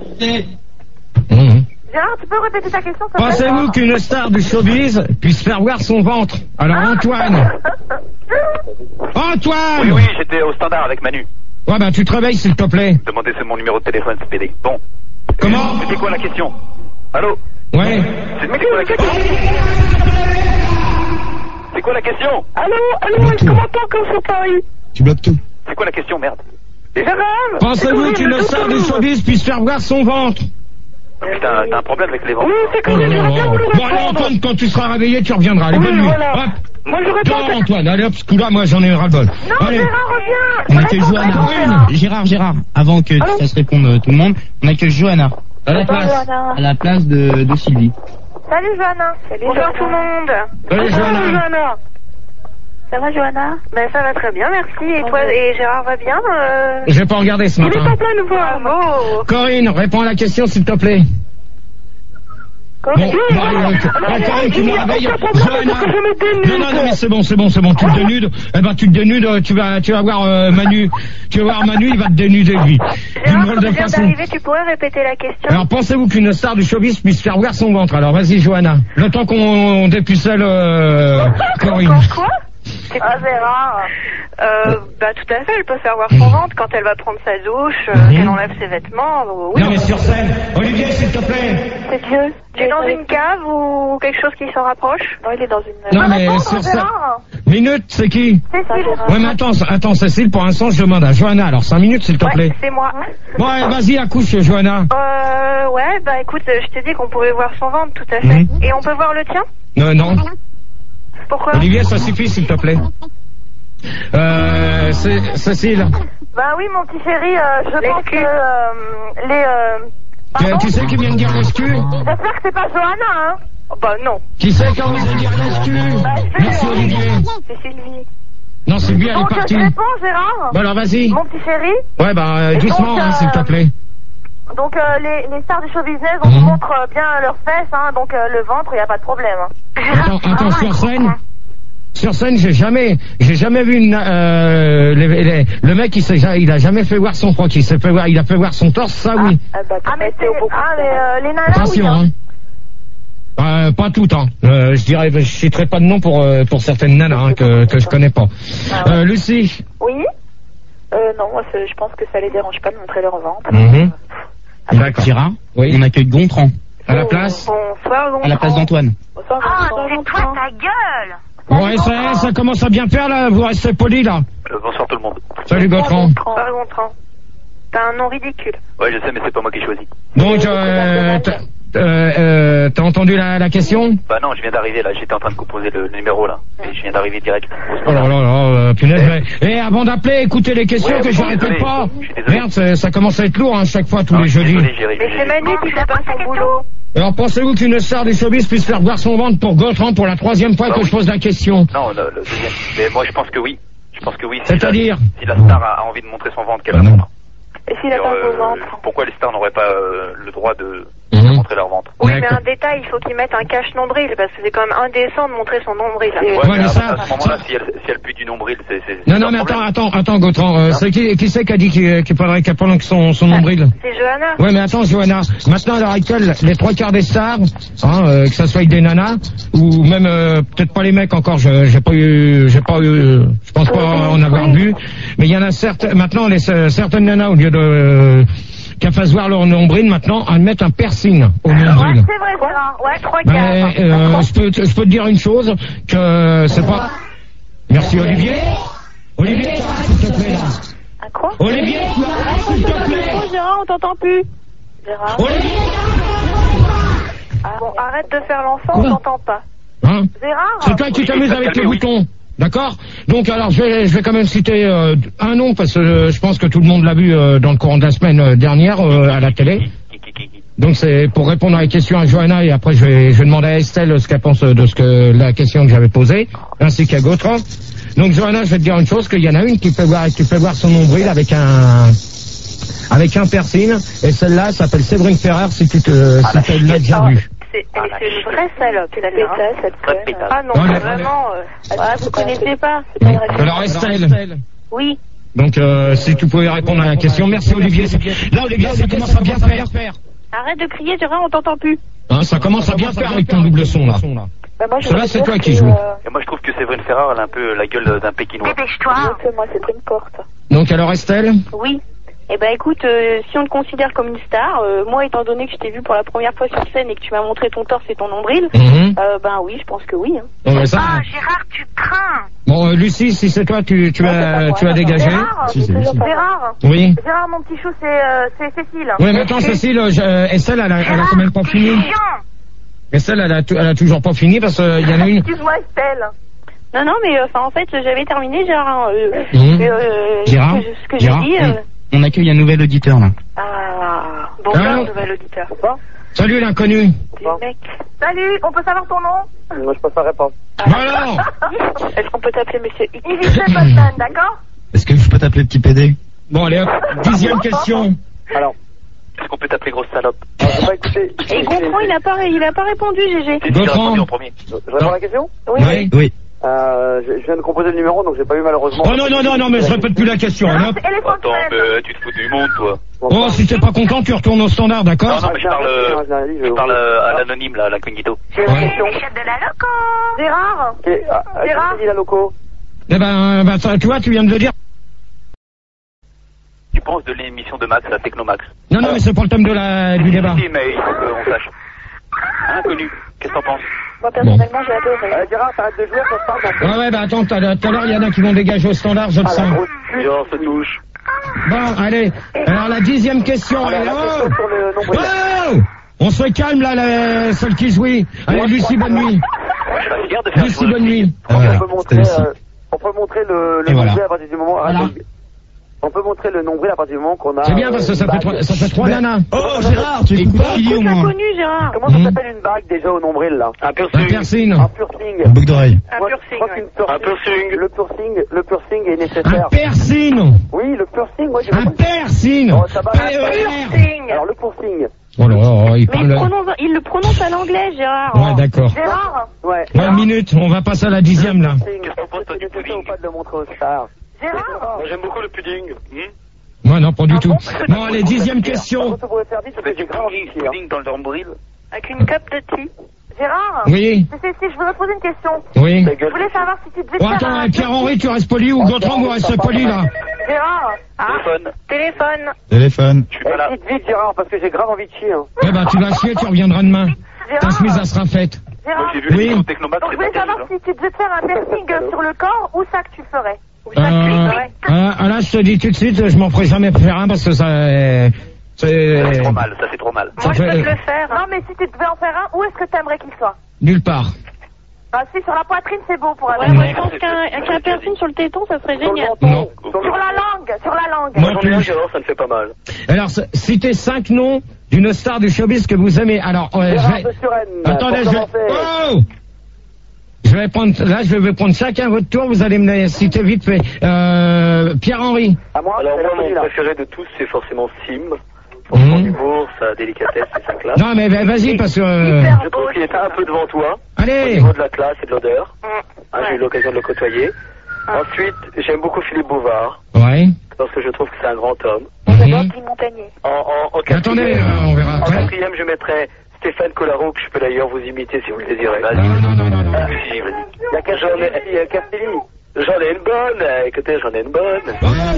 Gérard, tu peux répéter ta question? Pensez-vous qu'une star du showbiz puisse faire voir son ventre? Alors, Antoine? Antoine! Oui, j'étais au standard avec Manu. Ouais, bah, tu te réveilles, s'il te plaît. Demandez c'est mon numéro de téléphone, c'est PD. Bon. Comment? C'était quoi la question? Allô? Ouais. C'était quoi la question? C'est quoi la question? Allô, est-ce qu'on m'entend comme sur Paris? Tu bloques tout. C'est quoi la question, merde? Gérard! Pensez-vous qu'une star du showbiz puisse faire voir son ventre? T'as un problème avec les vents? Oui, c'est Corinne, j'aurais bien voulu Bon, allez, répondre. Antoine, quand tu seras réveillé, tu reviendras. Allez, Oui, bonne nuit. voilà. Hop. Moi, je réponds. Non, Antoine, allez hop, ce coup-là, moi, j'en ai eu ras-le-bol. Non, Allez. Gérard, reviens. On accueille Johanna. Gérard, avant que ça se réponde tout le monde, on accueille Johanna. À la place. À la place de Sylvie. Salut Johanna. Bonjour tout le monde. Salut Johanna. Ça va Johanna? Ben ça va très bien, merci. Et toi et Gérard va bien J'ai pas regardé ce Il est matin. en plein nouveau. Bravo. Corinne, réponds à la question, s'il te plaît. Bon, Corinne, tu me réveilles. Johanna. Non, mais c'est bon, tu te dénudes. Eh ben, tu te dénudes, tu vas voir Manu. Tu vas voir Manu, il va te dénuder, lui. Gérard, quand tu viens d'arriver, tu pourrais répéter la question? Alors, pensez-vous qu'une star du showbiz puisse faire voir son ventre? Alors, vas-y, Johanna. Le temps qu'on dépucelle, Corinne. Quoi? Ah, Gérard. Bah tout à fait, elle peut faire voir son ventre quand elle va prendre sa douche, qu'elle enlève ses vêtements. Oui. Non mais sur scène, Olivier s'il te plaît. C'est Dieu. Tu es dans une cave ou quelque chose qui s'en rapproche? Non, il est dans une... Non mais sur scène. Minute, c'est qui? Cécile. Ouais mais attends Cécile, pour l'instant je demande à Johanna, alors 5 minutes s'il te plaît. Ouais, c'est moi. Bon allez, vas-y, accouche Johanna. Ouais, bah écoute, je t'ai dit qu'on pouvait voir son ventre, tout à fait. Et on peut voir le tien? Non. Pourquoi? Olivier, ça suffit s'il te plaît. Cécile. Bah oui, mon petit chéri, je pense que Tu sais qui vient de dire l'escu? J'espère que c'est pas Johanna, hein? Oh, bah non. Qui c'est qui a osé dire l'escu? Merci Olivier. C'est Sylvie. Non, Sylvie, elle est Donc partie. je réponds, Gérard. Bon alors vas-y. Mon petit chéri. Ouais bah doucement, donc, s'il te plaît. Donc les stars du show business, on vous montre bien leurs fesses, hein, donc le ventre, il n'y a pas de problème. Hein. Attends, sur scène, j'ai jamais vu le mec il a jamais fait voir son froc, il a fait voir son torse, ça oui. Mais les nanas, attention, oui, hein. Pas toutes, hein. Je citerai pas de nom pour certaines nanas hein, que je connais pas. Lucie. Oui. Non, moi je pense que ça les dérange pas de montrer leur ventre. D'accord. Gérard, oui. On accueille Gontran. À la place. Bonsoir Gontran. À la place d'Antoine. c'est toi ta gueule. Ouais, ça commence à bien faire là, vous restez polis là. Bonsoir tout le monde. Salut Gontran. Bonsoir Gontran. T'as un nom ridicule. Ouais, je sais, mais c'est pas moi qui ai choisi. Donc, t'as entendu la question? Bah non, je viens d'arriver là, j'étais en train de composer le numéro là. Et je viens d'arriver direct. Oh là là, punaise. Et avant d'appeler, écoutez les questions que je répète pas. Merde, ça commence à être lourd hein, chaque fois, tous les jeudis. Mais c'est Manu qui fait pas son boulot. Alors pensez-vous qu'une star du showbiz puisse faire voir son ventre pour Gontran pour la 3e fois que je pose la question? Non, le deuxième. Mais moi je pense que oui. C'est-à-dire si la star a envie de montrer son ventre, qu'elle la montre. Et s'il a pas son ventre? Pourquoi les stars n'auraient pas le droit de montrer leur ventre? Oui, mais un détail, il faut qu'ils mettent un cache nombril, parce que c'est quand même indécent de montrer son nombril. Ouais, mais à ce moment-là, si elle pue du nombril, c'est Non, mais attends, Gontran, c'est qui c'est qui a dit qu'il faudrait qu'elle prenne son nombril? C'est Johanna. Ouais, mais attends, Johanna, maintenant à l'heure actuelle, les 3/4 des stars, que ça soit des nanas, ou même peut-être pas les mecs encore, je pense pas en avoir vu, mais il y en a maintenant certaines nanas, au lieu de qu'elles fassent voir leur nombril, maintenant, elles mettent un piercing au nombril. Ouais, c'est vrai, Gérard. Ouais, 3/4. Je peux te dire une chose, que c'est pas... Merci Olivier. Olivier, s'il te plaît, là. Quoi? Olivier, s'il te plaît. Oh, Gérard, on t'entend plus. Gérard. Olivier. Bon, arrête de faire l'enfant, on t'entend pas. Hein? Gérard. C'est toi qui t'amuses avec les boutons. D'accord? Donc alors je vais quand même citer un nom parce que je pense que tout le monde l'a vu dans le courant de la semaine dernière à la télé. Donc c'est pour répondre à la question à Johanna et après je vais demander à Estelle ce qu'elle pense de la question que j'avais posée, ainsi qu'à Gontran. Donc Johanna, je vais te dire une chose, qu'il y en a une qui peut voir son nombril avec un piercing, et celle-là s'appelle Séverine Ferrer si tu l'as déjà vue. C'est une vraie salope, C'est la pétasse, cette conne. Ah non, vraiment, Vous connaissez pas. Alors Estelle. oui. Donc si tu pouvais répondre à la question, merci Olivier. Là Olivier, ça commence à bien faire. Arrête de crier, Gérard, on t'entend plus. Hein, ça commence à bien faire avec ton double son là. Cela c'est toi qui joues. Et moi je trouve que Séverine Ferrer, elle a un peu la gueule d'un Pékinois. Dépêche-toi. Moi, c'est pris une porte. Donc alors Estelle. Oui. Eh ben écoute, si on te considère comme une star, moi étant donné que je t'ai vu pour la première fois sur scène et que tu m'as montré ton torse et ton nombril, ben oui, je pense que oui. Hein. Gérard, tu crains. Bon Lucie, si c'est toi, tu as dégagé. Gérard. Oui. Gérard, mon petit chou, c'est Cécile. Oui, mais attends Cécile, Estelle, elle a quand même pas fini. Estelle, elle a toujours pas fini parce qu'il y en a une. Excuse-moi Estelle. Non, mais en fait, j'avais terminé, Gérard. Gérard, ce que j'ai dit. On accueille un nouvel auditeur, là. Ah, bonjour, nouvel auditeur. Salut, l'inconnu. Salut, on peut savoir ton nom? Moi, je préférerais pas. Alors Est-ce qu'on peut t'appeler Monsieur X? Iris Boston, d'accord? Est-ce que je peux t'appeler petit PD? Bon, allez hop, 10e question. Alors, Est-ce qu'on peut t'appeler grosse salope? j'ai pas écouté. Et Gontran, il a pas répondu, GG. T'es déjà Gontran. répondu en premier. Je réponds à la question? Oui. Oui. Je viens de composer le numéro, donc j'ai pas eu malheureusement. Oh non, mais je répète plus la question. Hein. Attends, mais tu te fous du monde, toi. Oh, si t'es pas content, tu retournes au standard, d'accord? Non, mais je parle à l'anonyme, là, à l'incognito. J'ai une question. Chef de la loco. Gérard. Gérard. Qui dit la loco? Eh ben, tu vois, tu viens de le dire. Tu penses de l'émission de Max, la Technomax? Non, mais c'est pour le thème du débat. Si, mais il faut qu'on sache. Inconnu, qu'est-ce que t'en penses? Moi, personnellement, j'ai adoré. Gérard, t'arrêtes de jouer, ça se parle. Ouais, attends, tout à l'heure, il y en a qui vont dégager au standard, je le sens. Genre, se touche. Bon, allez. Alors, la 10e question. Allez, Sur le nombre. oh on se calme, là, celle qui jouit. Allez, Lucie, bonne nuit. Regarde de faire Lucie, bonne nuit. On peut montrer le Et voilà. nombril à partir du moment. Voilà. On peut montrer le nombril à partir du moment qu'on a. C'est bien parce que ça fait 3 nanas. Oh, Gérard, tu écoutes pas? Écoute l'inconnu, Gérard. Comment ça s'appelle une bague déjà au nombril là? Un piercing. Un piercing. Un piercing. Une boucle d'oreille. Moi, je crois qu'une piercing. Un piercing. Le piercing est Un nécessaire. piercing. Oui, le piercing, ouais, j'ai Un compris. piercing. Oh, ça va. Piercing. Alors le piercing. Oh là, il Mais parle. il le prononce à l'anglais, Gérard. Ouais, d'accord. Gérard. Ouais. 1 minute, on va passer à la 10e, là. Qu'est-ce que t'en penses toi du pudding? Ou pas de le montrer aux stars? Gérard. Moi, j'aime beaucoup le pudding. Moi, non, pas du tout. Bon, allez, 10e question. Ça pourrait faire vite parce que j'ai grave envie de dire. Pudding dans le nombril. Avec une cup de thé. Gérard. Oui. Si je voudrais poser une question. Oui. Je voulais savoir si tu devais Oh, faire attends, un... Pierre-Henri, tu restes poli ou Gontran, vous restez poli, là? Gérard. Téléphone. Téléphone. Je suis pas là. Vite Gérard parce que j'ai grave envie de chier. Hein. Eh ben, tu vas chier, tu reviendras demain. Ta chemise, elle sera faite. Moi, Gérard. j'ai vu Oui. l'émission Technomax, Donc je c'est voulais pas savoir terrible. si tu devais faire un piercing sur le corps, où ça que tu ferais? Là, je te dis tout de suite, je m'en ferai jamais faire un parce que ça... Ça fait trop mal, ça fait trop mal. Moi, je peux te le faire. Non, mais si tu devais en faire un, où est-ce que tu aimerais qu'il soit? Nulle part. Ah si, sur la poitrine, c'est beau pour un Ouais, moi, je pense qu'un piercing sur le téton, ça serait génial. Non. Sur la langue. Moi, J'en ai un, Gérard, ça me fait pas mal. Alors, citez 5 noms d'une star du showbiz que vous aimez. Alors, je vais... de Suresnes. Attendez, Oh je vais prendre chacun votre tour, vous allez me les citer vite fait. Pierre-Henri. À moi, Alors, moi, mon préféré de tous, c'est forcément Sim. Pour son humour, sa délicatesse et sa classe. Non, mais vas-y, parce que... Je trouve qu'il est un peu devant toi. Au Allez. niveau de la classe et de l'odeur. J'ai eu l'occasion de le côtoyer. Ensuite, j'aime beaucoup Philippe Bouvard. Ouais. Parce que je trouve que c'est un grand homme. Guy Montagnier. En Attendez, quatrième, on verra en après. quatrième, je mettrais Stéphane Collaro, que je peux d'ailleurs vous imiter si vous le désirez. Non. Si, vas-y. Il y a Castelli. J'en ai une bonne. Écoutez, j'en ai une bonne.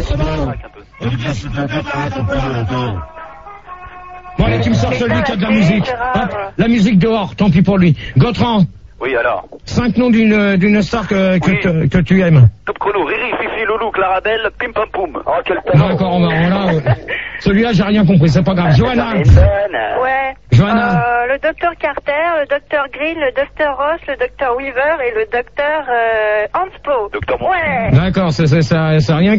Bon, allez, tu me sors celui qui a de la musique. Hop, la musique dehors, tant pis pour lui. Gontran, Oui, alors. 5 noms d'une star que Oui. tu aimes. Top chrono, Riri, Fifi, Loulou, Clarabelle, Pim Pam Poum. Oh, quel talent. D'accord, là, celui-là, j'ai rien compris, c'est pas grave. Johanna. J'en ai une bonne. Ouais. Johanna. Le docteur Carter, le docteur Grill, le docteur Ross, le docteur Weaver et le docteur Hanspo. Docteur Mon. Ouais. D'accord, ça rien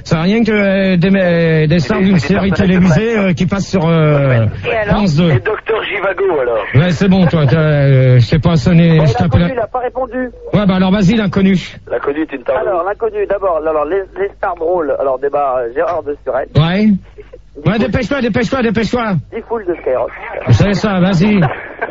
que des stars d'une série télévisée qui passe sur France 2. Et docteur Givago, alors. Ouais, c'est bon, toi, je sais pas sonner, je t'appelle. Il n'a pas répondu. Ouais, bah alors vas-y, l'inconnu. L'inconnu est une tarde. Alors, l'inconnu, d'abord, alors, les stars drôles. Alors, débat Gérard de Suresnes. Ouais. Ouais, dépêche-toi. 10 foules de Skyrock. C'est ça, vas-y.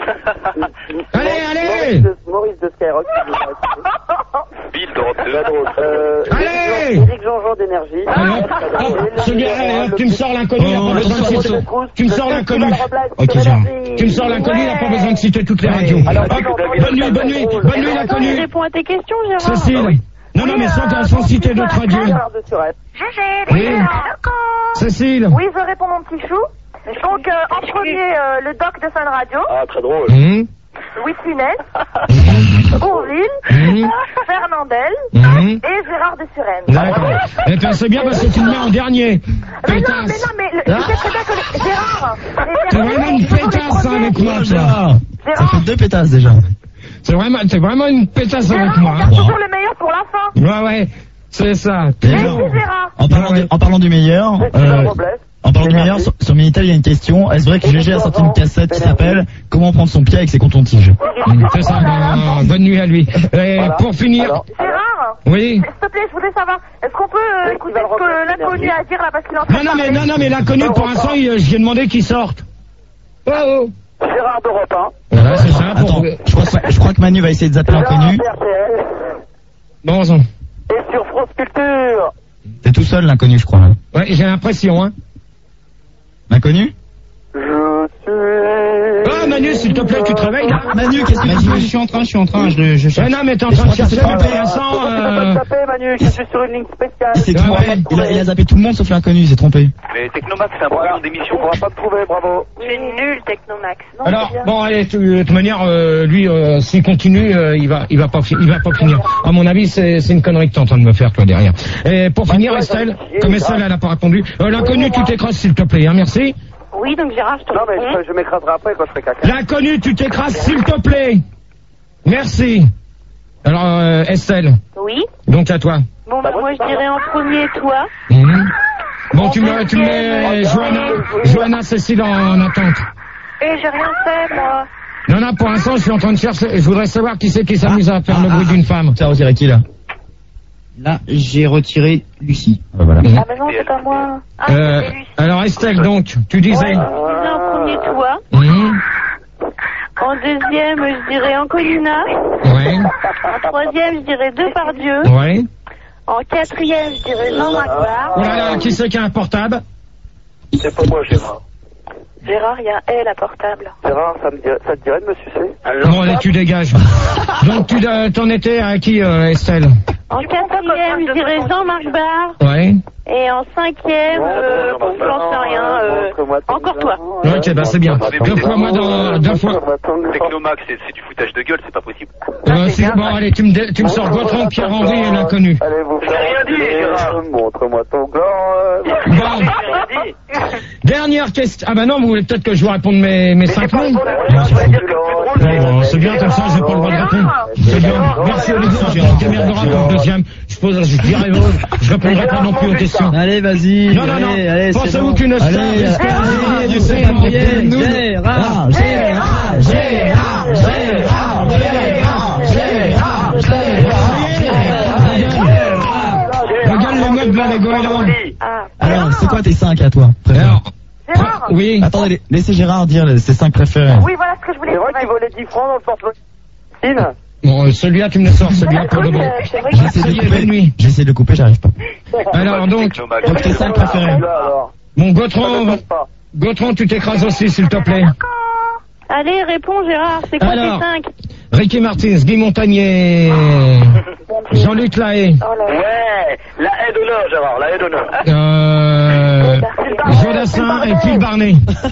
Allez. Maurice de Skyrock. Bill d'Europe 2. Allez. Éric Jean-Jean d'énergie. Celui-là, tu me sors l'inconnu, il n'a pas besoin de citer. Tu me sors l'inconnu. Ok, Gérard. Tu me sors l'inconnu, il n'a pas besoin de citer toutes les radios. Bonne nuit, l'inconnu. Je réponds à tes questions, Gérard. Cécile. Non, mais sans citer d'autres radios. GG, Oui. Cécile. Oui, je réponds mon petit chou. Donc, en premier, le doc de Sun Radio, Ah, très drôle. Louis de Funès, Bourville, Fernandel et Gérard de Suresnes. D'accord. Et puis c'est bien parce que tu me mets en dernier. Mais non, Pétasse. je sais très bien que Gérard. T'es vraiment une pétasse avec moi, toi. Ça fait 2 pétasses déjà. T'es vraiment une pétasse avec moi. On garde toujours le meilleur pour la fin. Ouais, c'est ça. Merci Gérard. En parlant du meilleur, sur Minitel, il y a une question. Est-ce vrai que GG a sorti une cassette qui s'appelle Comment prendre son pied avec ses cotons-tiges? C'est ça, bonne nuit à lui. Et pour finir... Gérard. Oui. S'il te plaît, je voulais savoir, est-ce qu'on peut écouter ce que l'inconnu a à dire là parce qu'il est en train de parler. Non, mais l'inconnu, pour l'instant, je lui ai demandé qu'il sorte. Oh. Gérard d'Europe 1. Voilà, c'est ça. Attends, je crois que Manu va essayer de zapper l'inconnu. Bon, et sur France Culture. T'es tout seul, l'inconnu, je crois. Hein. Ouais, j'ai l'impression, hein. L'inconnu? Je suis... Ah, Manu, s'il te plaît, tu te réveilles là. Manu, qu'est-ce que tu fais? Je suis en train, je cherche. Non, mais t'es en train de chercher Vincent. Manu, je suis sur une ligne spéciale. Il s'est trompé. Il a zappé tout le monde sauf l'inconnu, il s'est trompé. Mais Technomax, c'est un programme d'émission. On va pas te trouver, bravo. C'est nul, Technomax. Non, Alors, bon, allez, de toute manière, lui, s'il continue, il va pas finir. À mon avis, c'est une connerie que t'es en train de me faire, toi, derrière. Et pour finir, Estelle, comme Estelle, elle a pas répondu. L'inconnu, tu t'écrasses, s'il te plaît, hein, merci. Oui, donc Gérard, je te Non, mais réponds. je m'écraserai après quand je ferai caca. L'inconnu, tu t'écrases, s'il te plaît. Merci. Alors, Estelle. Oui. Donc, à toi. Bon, bah, moi, je dirais en premier, toi. Bon, tu mets Johanna Cécile en attente. Et j'ai rien fait, moi. Non, pour l'instant, je suis en train de chercher. Je voudrais savoir qui c'est qui s'amuse à faire le bruit d'une femme. Tu as retiré qui, là? Là, j'ai retiré Lucie. Voilà. Ah, mais non, c'est pas moi. Ah, c'est lui. Alors, Estelle, donc, tu disais. Je disais en premier, toi. En deuxième, je dirais Anconina. Ouais. En troisième, je dirais Depardieu. Ouais. En quatrième, je dirais Jean-Marc Barr. Oh là là, qui c'est qui a un portable? C'est pas moi, Gérard. Gérard, il y a elle à portable. Gérard, ça te dirait de me sucer? Bon, allez, tu dégages. Donc, t'en étais à qui, Estelle? En quatrième, je dirais Jean-Marc Barr. Ouais. Et en cinquième, bon, j'en sais rien, encore toi. Ok, bah c'est bien. Deux fois. Technomax, c'est du foutage de gueule, c'est pas possible. Bon, allez, tu me sors Gautran, Pierre-Henri et l'inconnu. Allez, vous faites rien dit, Gérard. Montre-moi ton gland. Bon. Dernière question. Ah bah non, vous voulez peut-être que je vous réponde mes 5 mots. Bon, c'est bien comme ça, j'ai pas le droit de répondre. C'est bien. Merci Olivier, j'ai un caméra de rap en deuxième. Je répondrai pas non plus aux questions. Allez, vas-y. Non. Allez, Pensez-vous qu'une star Regarde les mecs là, les goélands. Alors, c'est quoi tes 5 à toi? Alors, Gérard. oui. Attendez, laissez Gérard dire ses 5 préférés. Oui, voilà ce que je voulais dire. C'est vrai qu'il volait 10 francs dans le porte-monnaie. Bon, celui-là, tu me le sors, celui-là pour de bon. C'est vrai que J'essaie de couper, j'arrive pas. Alors donc tes 5 préférés. Bon, Gautran, tu t'écrases aussi, s'il te plaît. Allez, réponds Gérard, c'est quoi Alors. tes 5? Ricky Martin, Guy Montagnier, Jean-Luc Lahaye. Ouais, la haie d'honneur, Gérard, la haie d'honneur. Jodassin et Phil Barnet.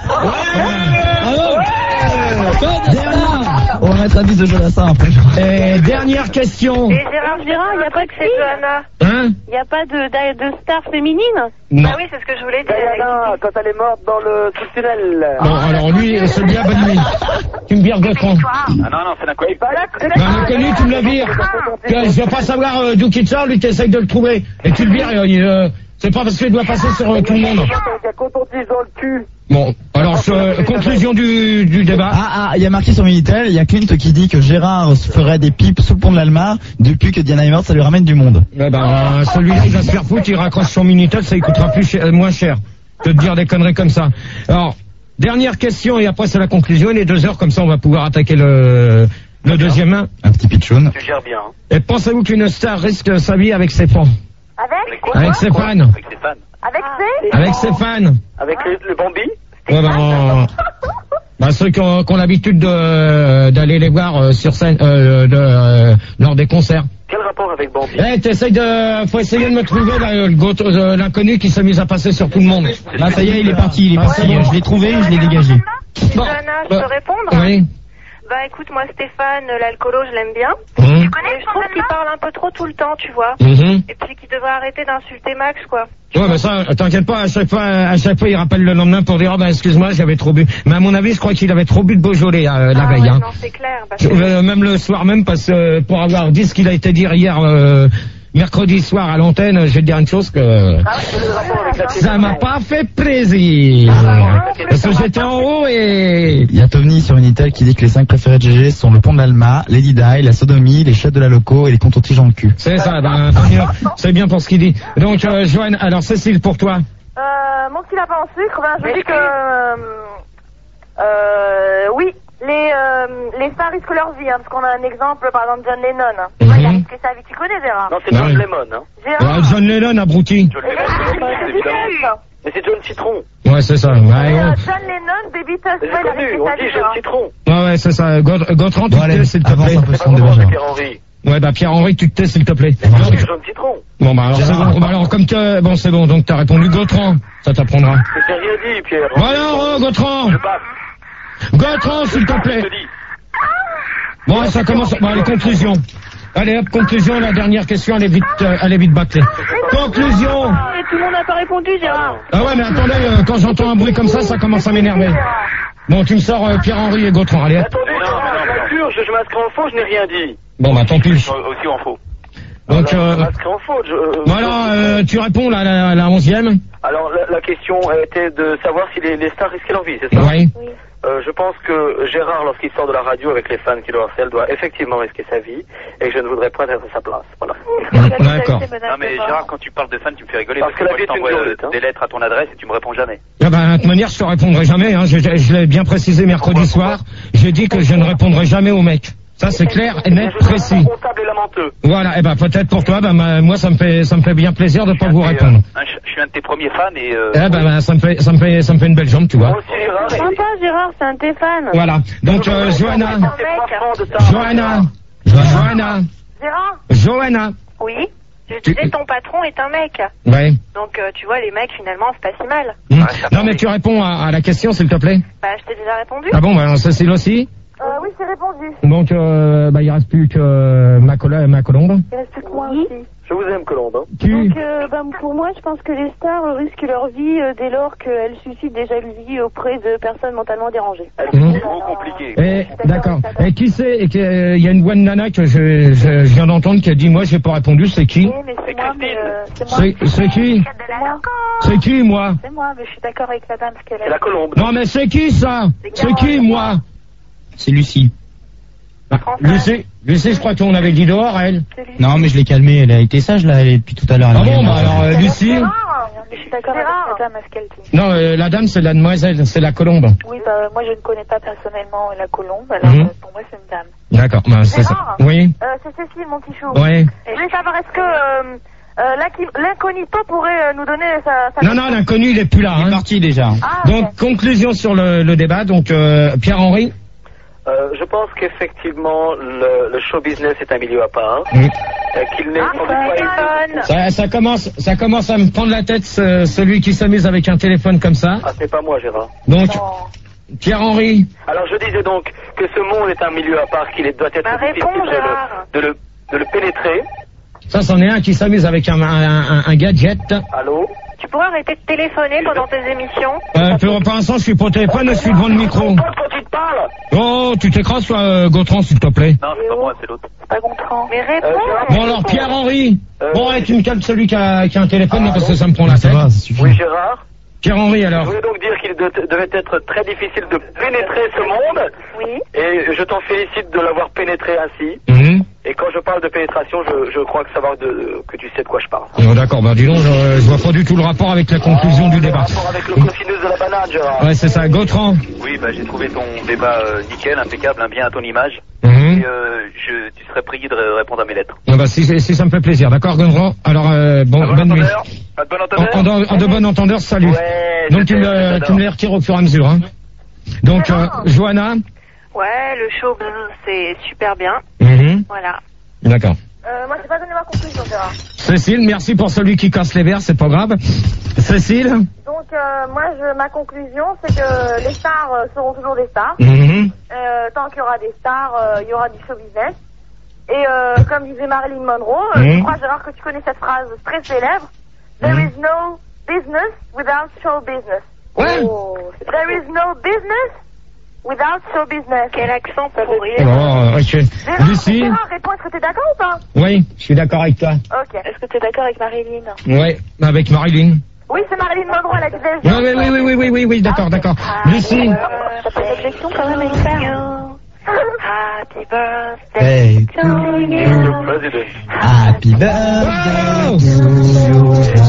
On va mettre un 10 de Jodassin après. Et dernière question. Et Gérard, il n'y a pas de fille. Hein? Il n'y a pas de star féminine? Non. Ah oui, c'est ce que je voulais dire. Diana, quand elle est morte dans le tunnel. Bon, alors lui, celui-là, bonne nuit. Tu me vires Gautran. Ah non, c'est l'inconnu. L'inconnu, tu me le vires. Je veux pas savoir d'où qu'il sort, lui, tu essayes de le trouver. Et tu le vires, c'est pas parce qu'il doit passer sur tout le monde. Il y a coton-tige dans le cul. Bon, alors, conclusion du débat. Il y a marqué sur Minitel, il y a Clint qui dit que Gérard ferait des pipes sous le pont de l'Almar depuis que Diana est morte, ça lui ramène du monde. Eh ben, celui-là, il va se faire foutre, il raccroche son Minitel, ça lui coûtera moins cher que de dire des conneries comme ça. Alors, dernière question, et après c'est la conclusion, il est 2 heures, comme ça on va pouvoir attaquer le deuxième main. Un petit pitchoun. Tu gères bien. Et pensez-vous qu'une star risque sa vie avec ses fans? Avec ses fans. Avec ses fans. Avec le Bambi. Ouais, bah, ceux qui ont l'habitude d'aller les voir sur scène, lors des concerts. Quel rapport avec Bambi? Faut essayer de me trouver l'inconnu qui s'amuse à passer sur tout le monde. Là, ça y est, il est parti. Je l'ai trouvé, je l'ai dégagé. Johanna, je peux répondre? Oui. Bah écoute, moi Stéphane, l'alcoolo, je l'aime bien. Tu connais, je trouve qu'il parle un peu trop tout le temps, tu vois. Et puis qu'il devrait arrêter d'insulter Max, quoi. Ouais, bah ça, t'inquiète pas, à chaque fois, il rappelle le lendemain pour dire, excuse-moi, j'avais trop bu. Mais à mon avis, je crois qu'il avait trop bu de Beaujolais, la veille, Non, c'est clair. Même le soir même, parce que, pour avoir dit ce qu'il a été dire hier, mercredi soir à l'antenne, je vais te dire une chose que ça m'a pas fait plaisir. Parce que j'étais en haut et... Il y a Tony sur Unitel qui dit que les 5 préférés de GG sont le pont de l'Alma, Lady Di, la sodomie, les chiottes de la loco et les comptes tiges dans le cul. C'est ça, c'est bien pour ce qu'il dit. Donc, Joanne, alors Cécile, pour toi. Mon petit lapin en sucre, je dis que... oui, les stars risquent leur vie, parce qu'on a un exemple, par exemple John Lennon. Il a risqué sa vie, tu connais Gérard? Non, c'est John Lemon. Gérard John Lennon, abruti. Mais c'est John Citron. Ouais, c'est ça. John Lennon, Baby Tuss, il a risqué sa vie. John Citron. Ouais, c'est ça. Gautran, tu te tais, s'il te plaît. Pierre-Henri. Ouais, Pierre-Henri, tu te tais, s'il te plaît. John Citron. Bon, alors c'est bon. Alors, comme bon, c'est bon, donc t'as répondu Gautran. Ça t'apprendra. Je t'ai rien dit, Pierre. Alors, Gautran. Gautran, s'il te plaît. Bon, ça commence. Bon, les conclusions. Allez, hop, conclusion, la dernière question, elle est vite bâclée. Conclusion. Tout le monde n'a pas répondu, Gérard. Ah ouais, mais attendez, quand j'entends un bruit comme ça commence à m'énerver. Bon, tu me sors Pierre-Henri et Gautran, allez. Attendez, je m'inscris en faux, je n'ai rien dit. Bon, tant pis. Aussi en faux. Donc, en faute. Voilà, tu réponds la 11e. Alors, la question était de savoir si les stars risquaient leur vie, c'est ça? Oui. Je pense que Gérard, lorsqu'il sort de la radio avec les fans qui le harcèlent, doit effectivement risquer sa vie et que je ne voudrais pas être à sa place. Voilà. D'accord. Non mais Gérard, quand tu parles de fans, tu me fais rigoler parce que la vie moi, je t'envoie des lettres à ton adresse et tu me réponds jamais. Ah de toute manière, je te répondrai jamais. Je l'ai bien précisé mercredi soir. J'ai dit que je ne répondrai jamais aux mecs. Ça c'est clair et net, précis. Comptable et lamenteux. Voilà, et peut-être pour toi, moi ça me fait bien plaisir de pas vous répondre. Je suis un de tes premiers fans et ça me fait une belle jambe, tu vois. Sympa, Gérard, c'est un de tes fans. Voilà. Donc Johanna. Oui. Je disais ton patron est un mec. Ouais. Donc tu vois, les mecs finalement c'est pas si mal. Non mais tu réponds à la question s'il te plaît. Je t'ai déjà répondu. Ah bon, Cécile aussi. Oui, c'est répondu. Donc, il reste plus que ma colombe. Il reste plus que moi aussi. Je vous aime, Colombe. Donc, pour moi, je pense que les stars risquent leur vie dès lors qu'elles suscitent des jalousies auprès de personnes mentalement dérangées. C'est trop compliqué. D'accord. Et qui c'est? Il y a une bonne nana que je viens d'entendre qui a dit, moi, j'ai pas répondu, c'est qui? Oui, mais c'est moi, c'est qui? C'est qui, moi? C'est moi, mais je suis d'accord avec la dame parce qu'elle C'est la Colombe. Non, mais c'est qui, ça? C'est qui, moi? C'est Lucie. Lucie, je crois qu'on avait dit dehors, elle. Non, mais je l'ai calmée, elle a été sage, là, depuis tout à l'heure. Ah bon, alors, Lucie. Je suis d'accord avec la dame, ce qu'elle dit. Non, la dame, c'est la demoiselle, c'est la colombe. Oui, moi, je ne connais pas personnellement la colombe, alors pour moi, c'est une dame. D'accord, c'est ça. Oui. C'est Cécile, mon petit chou. Oui. Je voulais savoir, est-ce que l'incognito pourrait nous donner sa... Non, l'inconnu, il est plus là. Il est parti déjà. Donc, conclusion sur le débat. Donc, Pierre-Henri. Je pense qu'effectivement, le show business est un milieu à part. Qu'il n'est ça commence à me prendre la tête, celui qui s'amuse avec un téléphone comme ça. Ah, c'est pas moi, Gérard. Donc, Pierre-Henri. Alors, je disais donc que ce monde est un milieu à part, qu'il doit être difficile de le pénétrer. Ça, c'en est un qui s'amuse avec un gadget. Allô? Tu pourrais arrêter de téléphoner pendant tes émissions? Pour l'instant, je suis pas au téléphone, je suis devant le micro. Quand tu te parles? Oh, tu t'écrases sur Gautran, s'il te plaît. Non, c'est pas moi, c'est l'autre. C'est pas Gontran. Mais réponds. Bon, alors, Pierre-Henri. Bon, allez, tu me calmes celui qui a un téléphone, parce que ça me prend la tête. Oui, Gérard? Pierre-Henri, alors. Je voulais donc dire qu'il devait être très difficile de pénétrer ce monde. Oui. Et je t'en félicite de l'avoir pénétré ainsi. Et quand je parle de pénétration, je crois que savoir que tu sais de quoi je parle. Non, d'accord, dis donc, je vois pas du tout le rapport avec la conclusion du débat. Le rapport avec le cosineuse de la banane, Gérard. Ouais, c'est ça. Gautran. Oui, j'ai trouvé ton débat nickel, impeccable, bien à ton image. Et tu serais prié de répondre à mes lettres. Si ça me fait plaisir, d'accord, Gautran. Alors, bonne nuit. De bon entendeur, salut. Ouais, donc tu me les retires au fur et à mesure. Hein. Donc, Johanna. Ouais, le show, c'est super bien. Voilà. D'accord. Moi, j'ai pas donné ma conclusion, Gérard. Cécile, merci pour celui qui casse les verres, c'est pas grave. Cécile? Donc, moi, ma conclusion, c'est que les stars seront toujours des stars. Tant qu'il y aura des stars, il y aura du show business. Et comme disait Marilyn Monroe, je crois, Gérard, que tu connais cette phrase très célèbre. There is no business without show business. Ouais. Oh, there is no business without show business. Quel accent pourri. Oh, ok. Lucie? Gérard, réponds, est-ce que t'es d'accord ou pas? Oui, je suis d'accord avec toi. Ok. Est-ce que tu es d'accord avec Marilyn? Ouais, avec Marilyn. Oui, c'est Marilyn Monroe, elle a dit des Oui, d'accord. Lucie? T'as pas d'objection quand même à y faire? Happy birthday Hey, to you. happy birthday to you.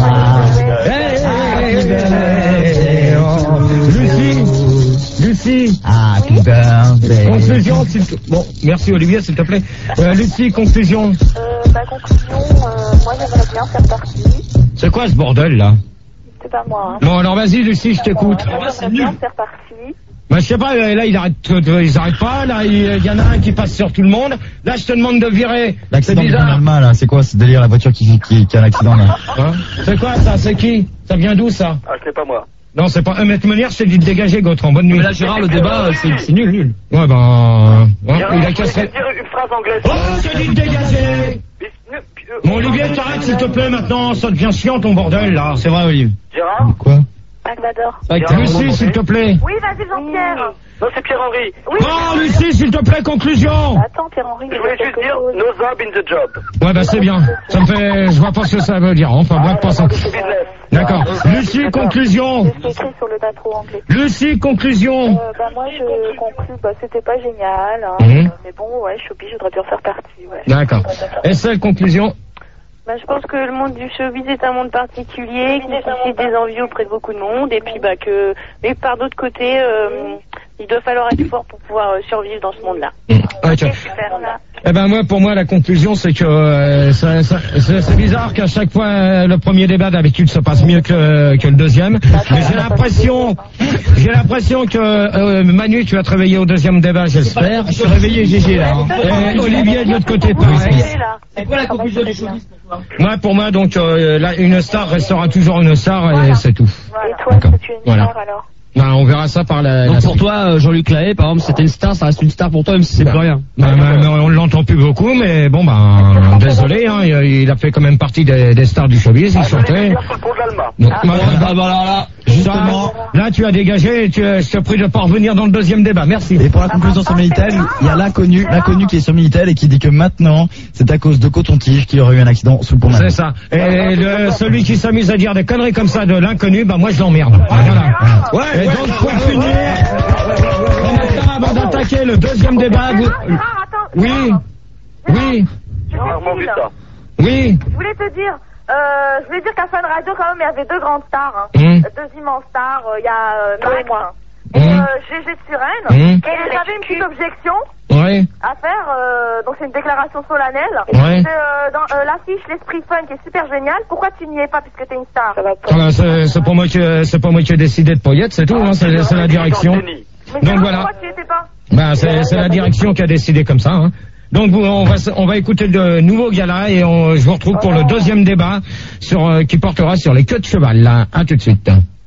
Lucie? Happy birthday. Conclusion, bon, merci Olivier, s'il te plaît. Lucie, conclusion. Ma conclusion, moi j'aimerais bien faire partie. C'est quoi ce bordel là? C'est pas moi. Hein. Bon, alors vas-y Lucie, je t'écoute. J'aimerais bien faire partie. Bah, je sais pas, là, ils arrêtent pas, là, il y en a un qui passe sur tout le monde. Là, je te demande de virer. L'accident C'est de bizarre. Alma, là, c'est quoi ce délire, la voiture qui a un accident, là? Hein? C'est quoi ça? C'est qui? Ça vient d'où ça? Ah, c'est pas moi. Non, c'est pas un mètre Meunière, je t'ai dit de dégager, Gautran. Bonne nuit. Mais là, Gérard, le débat, c'est nul. Ouais, ben, il a cassé. dire une phrase anglaise. Oh, je t'ai dit de dégager! Bon, Olivier, t'arrêtes, s'il te plaît, maintenant, ça devient chiant, ton bordel, là. C'est vrai, Olivier. Gérard? Quoi? Salvador. Lucie, s'il te plaît. Oui, vas-y, Jean-Pierre. Non, c'est Pierre-Henri. Oui. Oh, Lucie, s'il te plaît, conclusion. Attends, Pierre-Henri, Je voulais juste dire, no job in the job. Ouais, bah, c'est bien. Ça me fait, je vois pas ce que ça veut dire. Enfin, bref, passons. D'accord. Lucie, conclusion. c'est écrit sur le patron anglais. Lucie, conclusion. Moi je conclus, c'était pas génial, hein, mais bon, ouais, Showbiz, je voudrais bien faire partie, ouais. D'accord. Et seule conclusion. Bah, je pense que le monde du showbiz est un monde particulier, qui suscite des envies auprès de beaucoup de monde, et puis mais par d'autre côté, il doit falloir être fort pour pouvoir survivre dans ce monde-là. Ok. Super, là. Eh ben moi, pour moi, la conclusion, c'est que c'est bizarre qu'à chaque fois le premier débat d'habitude se passe mieux que le deuxième. Mais j'ai l'impression que Manu, tu vas te réveiller au deuxième débat, j'espère. Je suis réveillé, Gégé là. Hein. Et Olivier de l'autre côté, pareil. C'est quoi la conclusion du showbiz? Moi, pour moi, donc là, une star restera toujours une star et c'est tout. Et toi, est-ce que tu es une star alors? Ben, on verra ça par la. Donc pour toi, Jean-Luc Lahaye, par exemple, c'était une star, ça reste une star pour toi, même si c'est plus rien. Mais on l'entend plus beaucoup, mais bon, ben, désolé, hein, il a fait quand même partie des stars du showbiz, il chantait. Donc, Voilà. justement, là, tu as dégagé et je te prie de pas revenir dans le deuxième débat. Merci. Et pour la conclusion sur Minitel, il y a l'inconnu qui est sur Minitel et qui dit que maintenant, c'est à cause de Coton-Tige qu'il y aurait eu un accident sous le pont. C'est ça. Et celui qui s'amuse à dire des conneries comme ça de l'inconnu, bah moi je l'emmerde. Voilà. Ouais, et donc pour finir, avant d'attaquer le deuxième débat, oui. Oui. Oui. Je voulais dire qu'à Fun Radio, quand même, il y avait deux grandes stars, hein. Deux immenses stars. Il y a Max et moi. Et GG de Suresnes. Et j'avais une petite objection à faire. Donc c'est une déclaration solennelle. Ouais. Dans l'affiche L'Esprit Fun qui est super génial. Pourquoi tu n'y es pas puisque t'es une star? C'est pas moi qui ai décidé de Poyette, c'est tout. Hein, c'est la direction. Mais Donc voilà. Pourquoi tu n'y étais pas? Ben c'est la direction qui a décidé comme ça. Hein. Donc on va écouter de nouveaux galas et je vous retrouve pour le deuxième débat qui portera sur les queues de cheval. Là, à tout de suite.